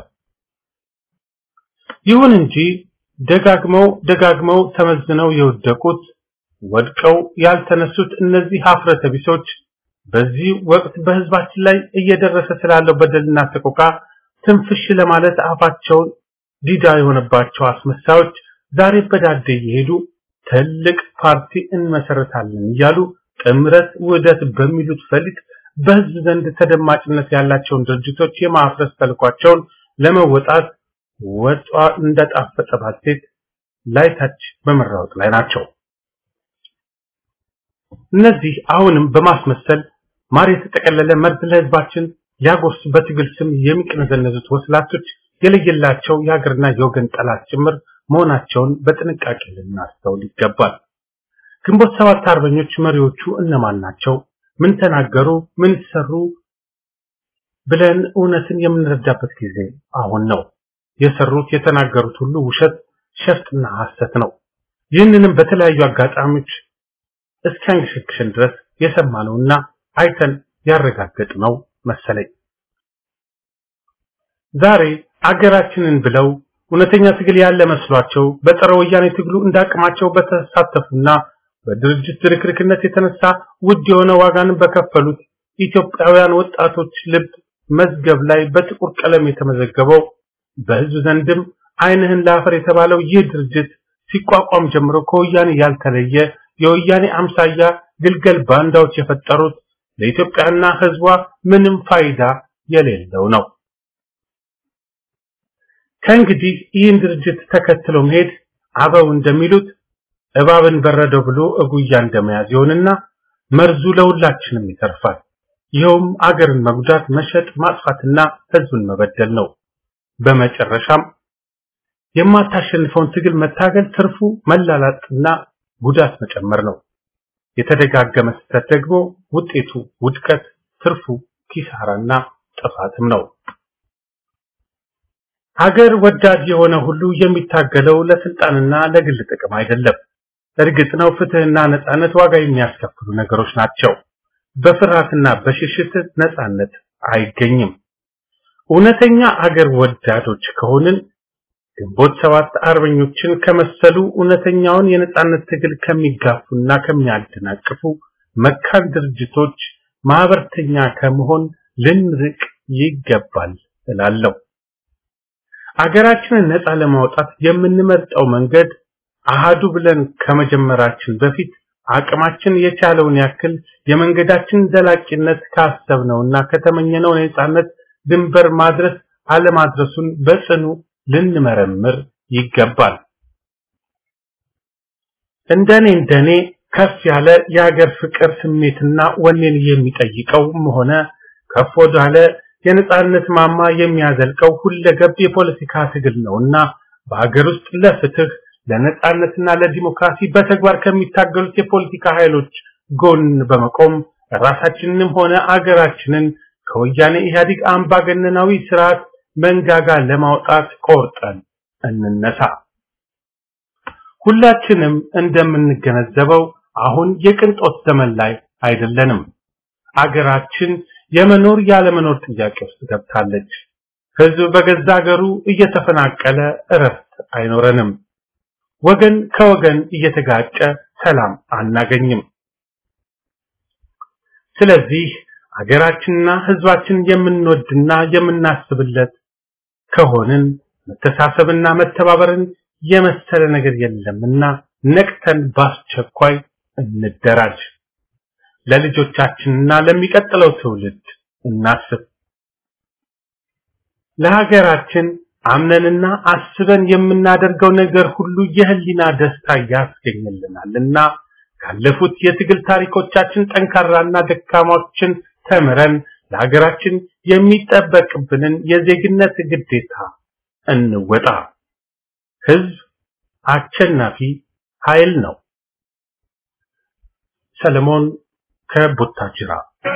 Speaker 5: ይሁን እንጂ ደጋግመው ደጋግመው ተመዝነው የወደቁት ወድቀው ያልተነሱት እነዚህ ሀፍረተ ቢሶች በዚህ ወቅት በህዝባችን ላይ እየደረሰ ስላለው በደልና ተቆቃ ትንፍሽ ለማለት አፋቸውን ዲዳ የሆነባቸው አስመሳዮች ዛሬ በዳዴ እየሄዱ ትልቅ ፓርቲ እንመሰረታለን እያሉ ጥምረት ውህደት በሚሉት ፈሊጥ በህዝብ ዘንድ ተደማጭነት ያላቸውን ድርጅቶች የማፍረስ ተልኳቸውን ለመወጣት ወጣ እንደጣፈጠ ባልቴት ላይታች በመራወጥ ላይ ናቸው። እነዚህ አሁንም በማስመሰል ማር የተጠቀለለ መርዝ ለህዝባችን ሊያጎርሱ በትግል ስም የሚቀነዘነዙት ወስላቶች የለየላቸው የሀገርና የወገን ጠላት ጭምር መሆናቸውን በጥንቃቄ ልናስተውል ይገባል። ግንቦት ሰባት አርበኞች መሪዎቹ እነማን ናቸው? ምን ተናገሩ? ምን ሰሩ? ብለን እውነትን የምንረዳበት ጊዜ አሁን ነው። የሰሩት የተናገሩት ሁሉ ውሸት፣ ሸፍጥና ሐሰት ነው። ይህንንም በተለያዩ አጋጣሚዎች እስከንሽክሽን ድረስ የሰማነውና አይተን ያረጋገጥነው መሰለኝ። ዛሬ አገራችንን ብለው እውነተኛ ትግል ያለ መስሏቸው በጸረ ወያኔ ትግሉ እንዳቅማቸው በተሳተፉና በድርጅት ድርክርክነት የተነሳ ውድ የሆነ ዋጋን በከፈሉት ኢትዮጵያውያን ወጣቶች ልብ መዝገብ ላይ በጥቁር ቀለም የተመዘገበው በህዝብ ዘንድም አይንህን ላፈር የተባለው ይህ ድርጅት ሲቋቋም ጀምሮ ከወያኔ ያልተለየ የወያኔ አምሳያ ግልገል ባንዳዎች የፈጠሩት ለኢትዮጵያና ህዝቧ ምንም ፋይዳ የሌለው ነው። ከእንግዲህ ይህን ድርጅት ተከትሎ መሄድ አበው እንደሚሉት እባብን በረደው ብሎ እጉያ እንደመያዝ ይሆንና መርዙ ለሁላችንም ይተርፋል። ይኸውም አገርን መጉዳት፣ መሸጥ፣ ማጥፋትና ህዝብን መበደል ነው። በመጨረሻም የማታሸንፈውን ትግል መታገል ትርፉ መላላጥና ጉዳት መጨመር ነው። የተደጋገመ ስህተት ደግሞ ውጤቱ ውድቀት፣ ትርፉ ኪሳራና ጥፋትም ነው። ሀገር ወዳድ የሆነ ሁሉ የሚታገለው ለስልጣንና ለግል ጥቅም አይደለም። እርግጥ ነው ፍትህና ነጻነት ዋጋ የሚያስከፍሉ ነገሮች ናቸው። በፍርሃትና በሽሽት ነጻነት አይገኝም። እውነተኛ ሀገር ወዳዶች ከሆንን ግንቦት ሰባት አርበኞችን ከመሰሉ እውነተኛውን የነጻነት ትግል ከሚጋፉና ከሚያደናቅፉ መካን ድርጅቶች ማህበርተኛ ከመሆን ልንርቅ ይገባል እላለሁ። አገራችንን ነጻ ለማውጣት የምንመርጠው መንገድ አሃዱ ብለን ከመጀመራችን በፊት አቅማችን የቻለውን ያክል የመንገዳችን ዘላቂነት ካሰብነውና ከተመኘነው ነፃነት ድንበር ማድረስ አለማድረሱን በጽኑ ልንመረምር ይገባል። እንደኔ እንደኔ ከፍ ያለ የሀገር ፍቅር ስሜትና ወኔን የሚጠይቀውም ሆነ ከፍ ወዳለ የነፃነት ማማ የሚያዘልቀው ሁለገብ የፖለቲካ ትግል ነውና በሀገር ውስጥ ለፍትህ ለነፃነትና ለዲሞክራሲ በተግባር ከሚታገሉት የፖለቲካ ኃይሎች ጎን በመቆም ራሳችንንም ሆነ አገራችንን ከወያኔ ኢህአዴግ አምባገነናዊ ስርዓት መንጋጋ ለማውጣት ቆርጠን እንነሳ። ሁላችንም እንደምንገነዘበው አሁን የቅንጦት ዘመን ላይ አይደለንም። አገራችን የመኖር ያለመኖር ጥያቄ ውስጥ ገብታለች። ህዝብ በገዛ ሀገሩ እየተፈናቀለ እረፍት አይኖረንም። ወገን ከወገን እየተጋጨ ሰላም አናገኝም። ስለዚህ ሀገራችንና ህዝባችን የምንወድና የምናስብለት ከሆነን መተሳሰብና መተባበርን የመሰለ ነገር የለምና ነቅተን ባስቸኳይ እንደራጅ። ለልጆቻችንና ለሚቀጥለው ትውልድ እናስብ። ለሀገራችን አምነንና አስበን የምናደርገው ነገር ሁሉ የህሊና ደስታ ያስገኝልናልና ካለፉት የትግል ታሪኮቻችን ጠንካራና ደካማዎችን ተምረን ለሀገራችን የሚጠበቅብንን የዜግነት ግዴታ እንወጣ። ህዝብ አሸናፊ ኃይል ነው። ሰለሞን ከቡታጅራ።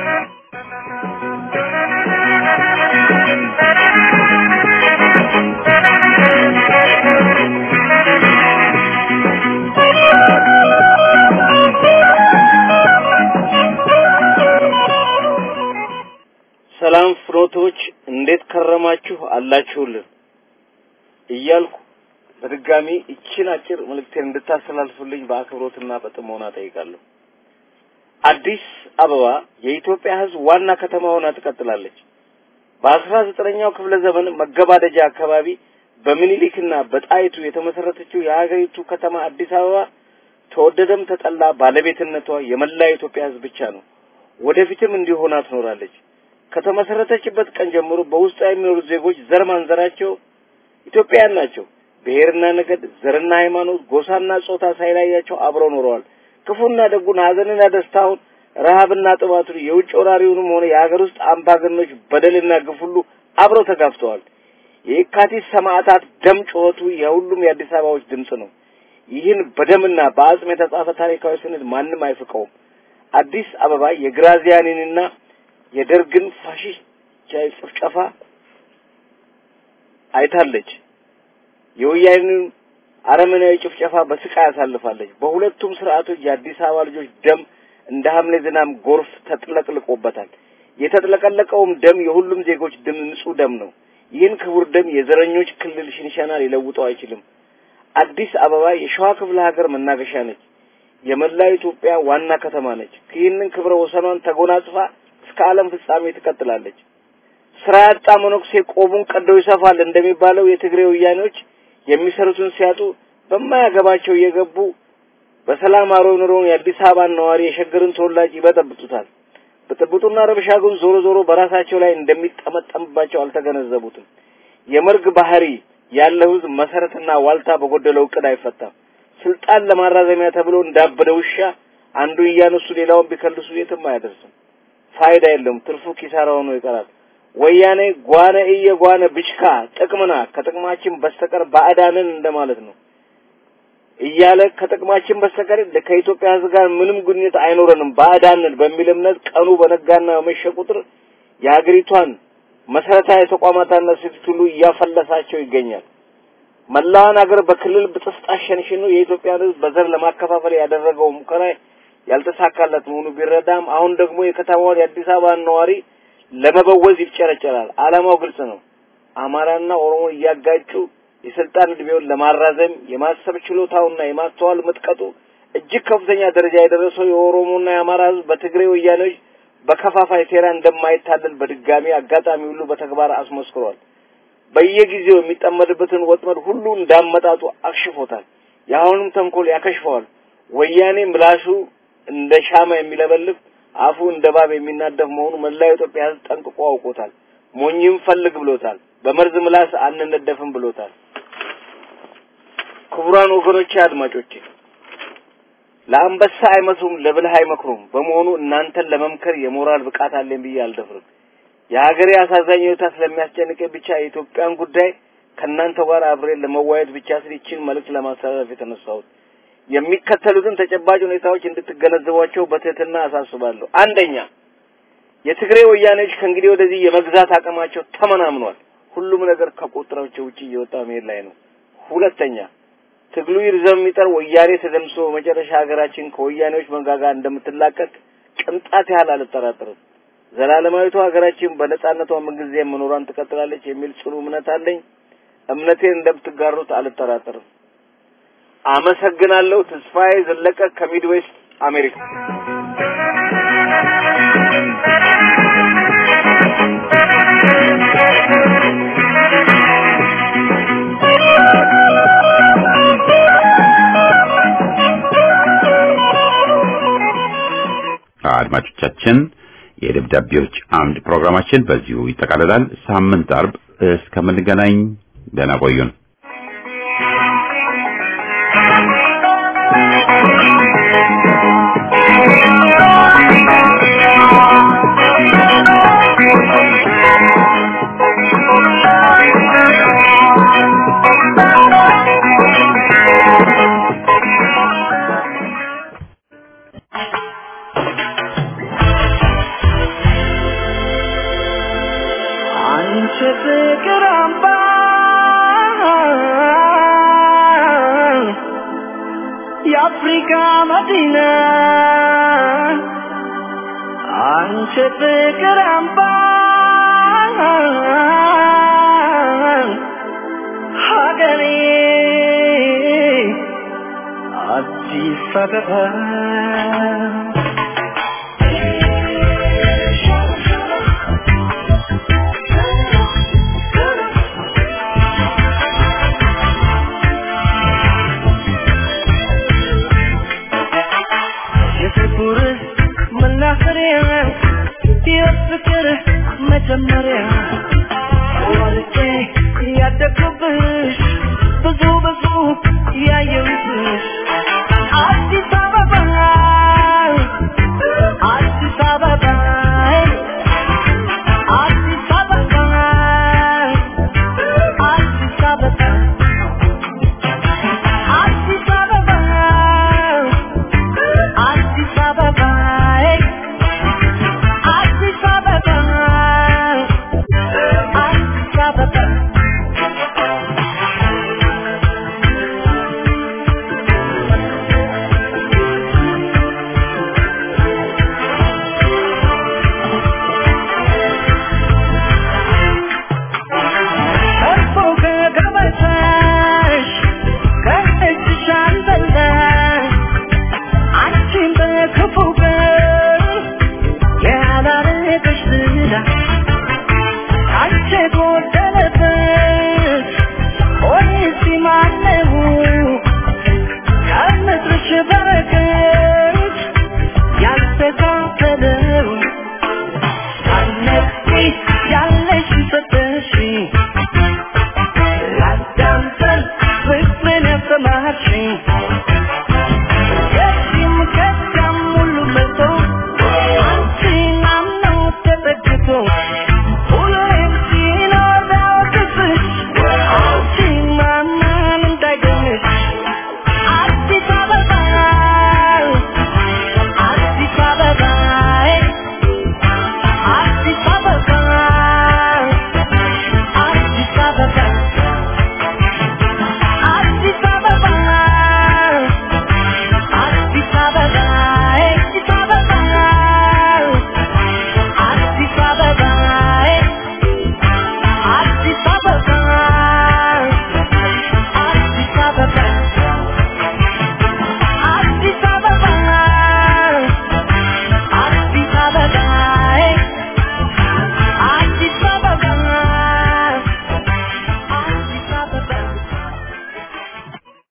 Speaker 6: ሰላም ፍሮቶች እንዴት ከረማችሁ አላችሁልን እያልኩ በድጋሚ እቺን አጭር መልእክቴን እንድታስተላልፉልኝ በአክብሮትና በጥሞና ጠይቃለሁ። አዲስ አበባ የኢትዮጵያ ህዝብ ዋና ከተማ ሆና ትቀጥላለች። በአስራ ዘጠነኛው ክፍለ ዘመን መገባደጃ አካባቢ በሚኒሊክና በጣይቱ የተመሰረተችው የሀገሪቱ ከተማ አዲስ አበባ ተወደደም ተጠላ ባለቤትነቷ የመላ ኢትዮጵያ ህዝብ ብቻ ነው። ወደፊትም እንዲሆና ትኖራለች። ከተመሰረተችበት ቀን ጀምሮ በውስጧ የሚኖሩ ዜጎች ዘር ማንዘራቸው ኢትዮጵያውያን ናቸው። ብሔርና ነገድ፣ ዘርና ሃይማኖት፣ ጎሳና ጾታ ሳይለያቸው አብረው ኖረዋል። ክፉና ደጉን፣ ሀዘንና ደስታውን፣ ረሃብና ጥማቱን፣ የውጭ ወራሪውንም ሆነ የሀገር ውስጥ አምባገነኖች በደልና ግፍ ሁሉ አብረው ተጋፍተዋል። የካቲት ሰማዕታት ደም ጩኸቱ የሁሉም የአዲስ አበባዎች ድምጽ ነው። ይህን በደምና በአጽም የተጻፈ ታሪካዊ ሰነድ ማንም አይፍቀውም። አዲስ አበባ የግራዚያኒንና የደርግን ፋሺስት ጭፍጨፋ አይታለች። የወያኔን አረመናዊ ጭፍጨፋ በስቃይ አሳልፋለች። በሁለቱም ስርዓቶች የአዲስ አበባ ልጆች ደም እንደ ሐምሌ ዝናብ ጎርፍ ተጥለቅልቆበታል። የተጥለቀለቀውም ደም የሁሉም ዜጎች ደም ንጹህ ደም ነው። ይህን ክቡር ደም የዘረኞች ክልል ሽንሻና ሊለውጠው አይችልም። አዲስ አበባ የሸዋ ክፍለ ሀገር መናገሻ ነች። የመላ ኢትዮጵያ ዋና ከተማ ነች። ይህንን ክብረ ወሰኗን ተጎናጽፋ እስከ ዓለም ፍጻሜ ትቀጥላለች። ስራ ያጣ መነኩሴ ቆቡን ቀደው ይሰፋል እንደሚባለው የትግሬ ወያኔዎች የሚሰሩትን ሲያጡ በማያገባቸው እየገቡ በሰላም አሮ ኑሮን የአዲስ አበባን ነዋሪ የሸገርን ተወላጅ ይበጠብጡታል። በጥብጡና ረብሻ ግን ዞሮ ዞሮ በራሳቸው ላይ እንደሚጠመጠምባቸው አልተገነዘቡትም። የመርግ ባህሪ ያለው ህዝብ መሰረትና ዋልታ በጎደለው ዕቅድ አይፈታም። ስልጣን ለማራዘሚያ ተብሎ እንዳበደ ውሻ አንዱ እያነሱ ሌላውን ቢከልሱ የትም አያደርስም። ፋይዳ የለም። ትርፉ ኪሳራ ሆኖ ይቀራል። ወያኔ ጓነ እየጓነ ብቻ ጥቅምና ከጥቅማችን በስተቀር ባዕዳንን እንደማለት ነው እያለ ከጥቅማችን በስተቀር ከኢትዮጵያ ህዝብ ጋር ምንም ግንኙነት አይኖረንም ባዕዳንን በሚል እምነት ቀኑ በነጋና በመሸ ቁጥር የሀገሪቷን መሰረታዊ ተቋማትና ስልት ሁሉ እያፈለሳቸው ይገኛል። መላውን ሀገር በክልል ብጥስጣሽ ሸንሽኖ የኢትዮጵያ ህዝብ በዘር ለማከፋፈል ያደረገው ሙከራ ያልተሳካለት መሆኑ ቢረዳም አሁን ደግሞ የከተማው የአዲስ አበባ ነዋሪ ለመበወዝ ይፍጨረጨራል። ዓላማው ግልጽ ነው። አማራና ኦሮሞ እያጋጩ የስልጣን ዕድሜውን ለማራዘም የማሰብ ችሎታውና የማስተዋል ምጥቀቱ እጅግ ከፍተኛ ደረጃ የደረሰው የኦሮሞና የአማራ ህዝብ በትግሬ ወያኔዎች በከፋፋይ ሴራ እንደማይታለል በድጋሚ አጋጣሚ ሁሉ በተግባር አስመስክሯል። በየጊዜው የሚጠመድበትን ወጥመድ ሁሉ እንዳመጣጡ አክሽፎታል። ያሁንም ተንኮል ያከሽፈዋል። ወያኔ ምላሱ እንደ ሻማ የሚለበልብ አፉ እንደ ባብ የሚናደፍ መሆኑ መላው ኢትዮጵያ ሕዝብ ጠንቅቆ አውቆታል። ሞኝም ፈልግ ብሎታል። በመርዝ ምላስ አንነደፍም ብሎታል። ክቡራን ወገኖቼ አድማጮቼ ለአንበሳ አይመስሉም ለብልህ አይመክሩም። በመሆኑ እናንተን ለመምከር የሞራል ብቃት አለኝ ብዬ አልደፍርም። የሀገሬ አሳዛኝ ሁኔታ ስለሚያስጨንቀኝ ብቻ የኢትዮጵያን ጉዳይ ከናንተ ጋር አብሬ ለመዋየት ብቻ ስለዚህ መልእክት ለማስተላለፍ የተነሳሁት የሚከተሉትን ተጨባጭ ሁኔታዎች እንድትገነዘቧቸው በትህትና አሳስባለሁ። አንደኛ የትግሬ ወያኔዎች ከእንግዲህ ወደዚህ የመግዛት አቅማቸው ተመናምኗል። ሁሉም ነገር ከቁጥራቸው ውጪ እየወጣ መሄድ ላይ ነው። ሁለተኛ ትግሉ ይርዘም ይጠር ወያኔ ተደምሶ መጨረሻ ሀገራችን ከወያኔዎች መንጋጋ እንደምትላቀቅ ቅንጣት ያህል አልጠራጠርም። ዘላለማዊቷ ሀገራችን በነጻነቷ መንግስት መኖሯን ትቀጥላለች የሚል ጽኑ እምነት አለኝ። እምነቴን እንደምትጋሩት አልጠራጠርም። አመሰግናለሁ። ተስፋዬ ዘለቀ ከሚድዌስት አሜሪካ።
Speaker 1: አድማጮቻችን የደብዳቤዎች አምድ ፕሮግራማችን በዚሁ ይጠቃልላል። ሳምንት አርብ እስከምንገናኝ ደህና ቆዩን።
Speaker 4: የአፍሪካ መዲና አንቺ ፍቅር አምባ ሀገሬ አዲስ አበባ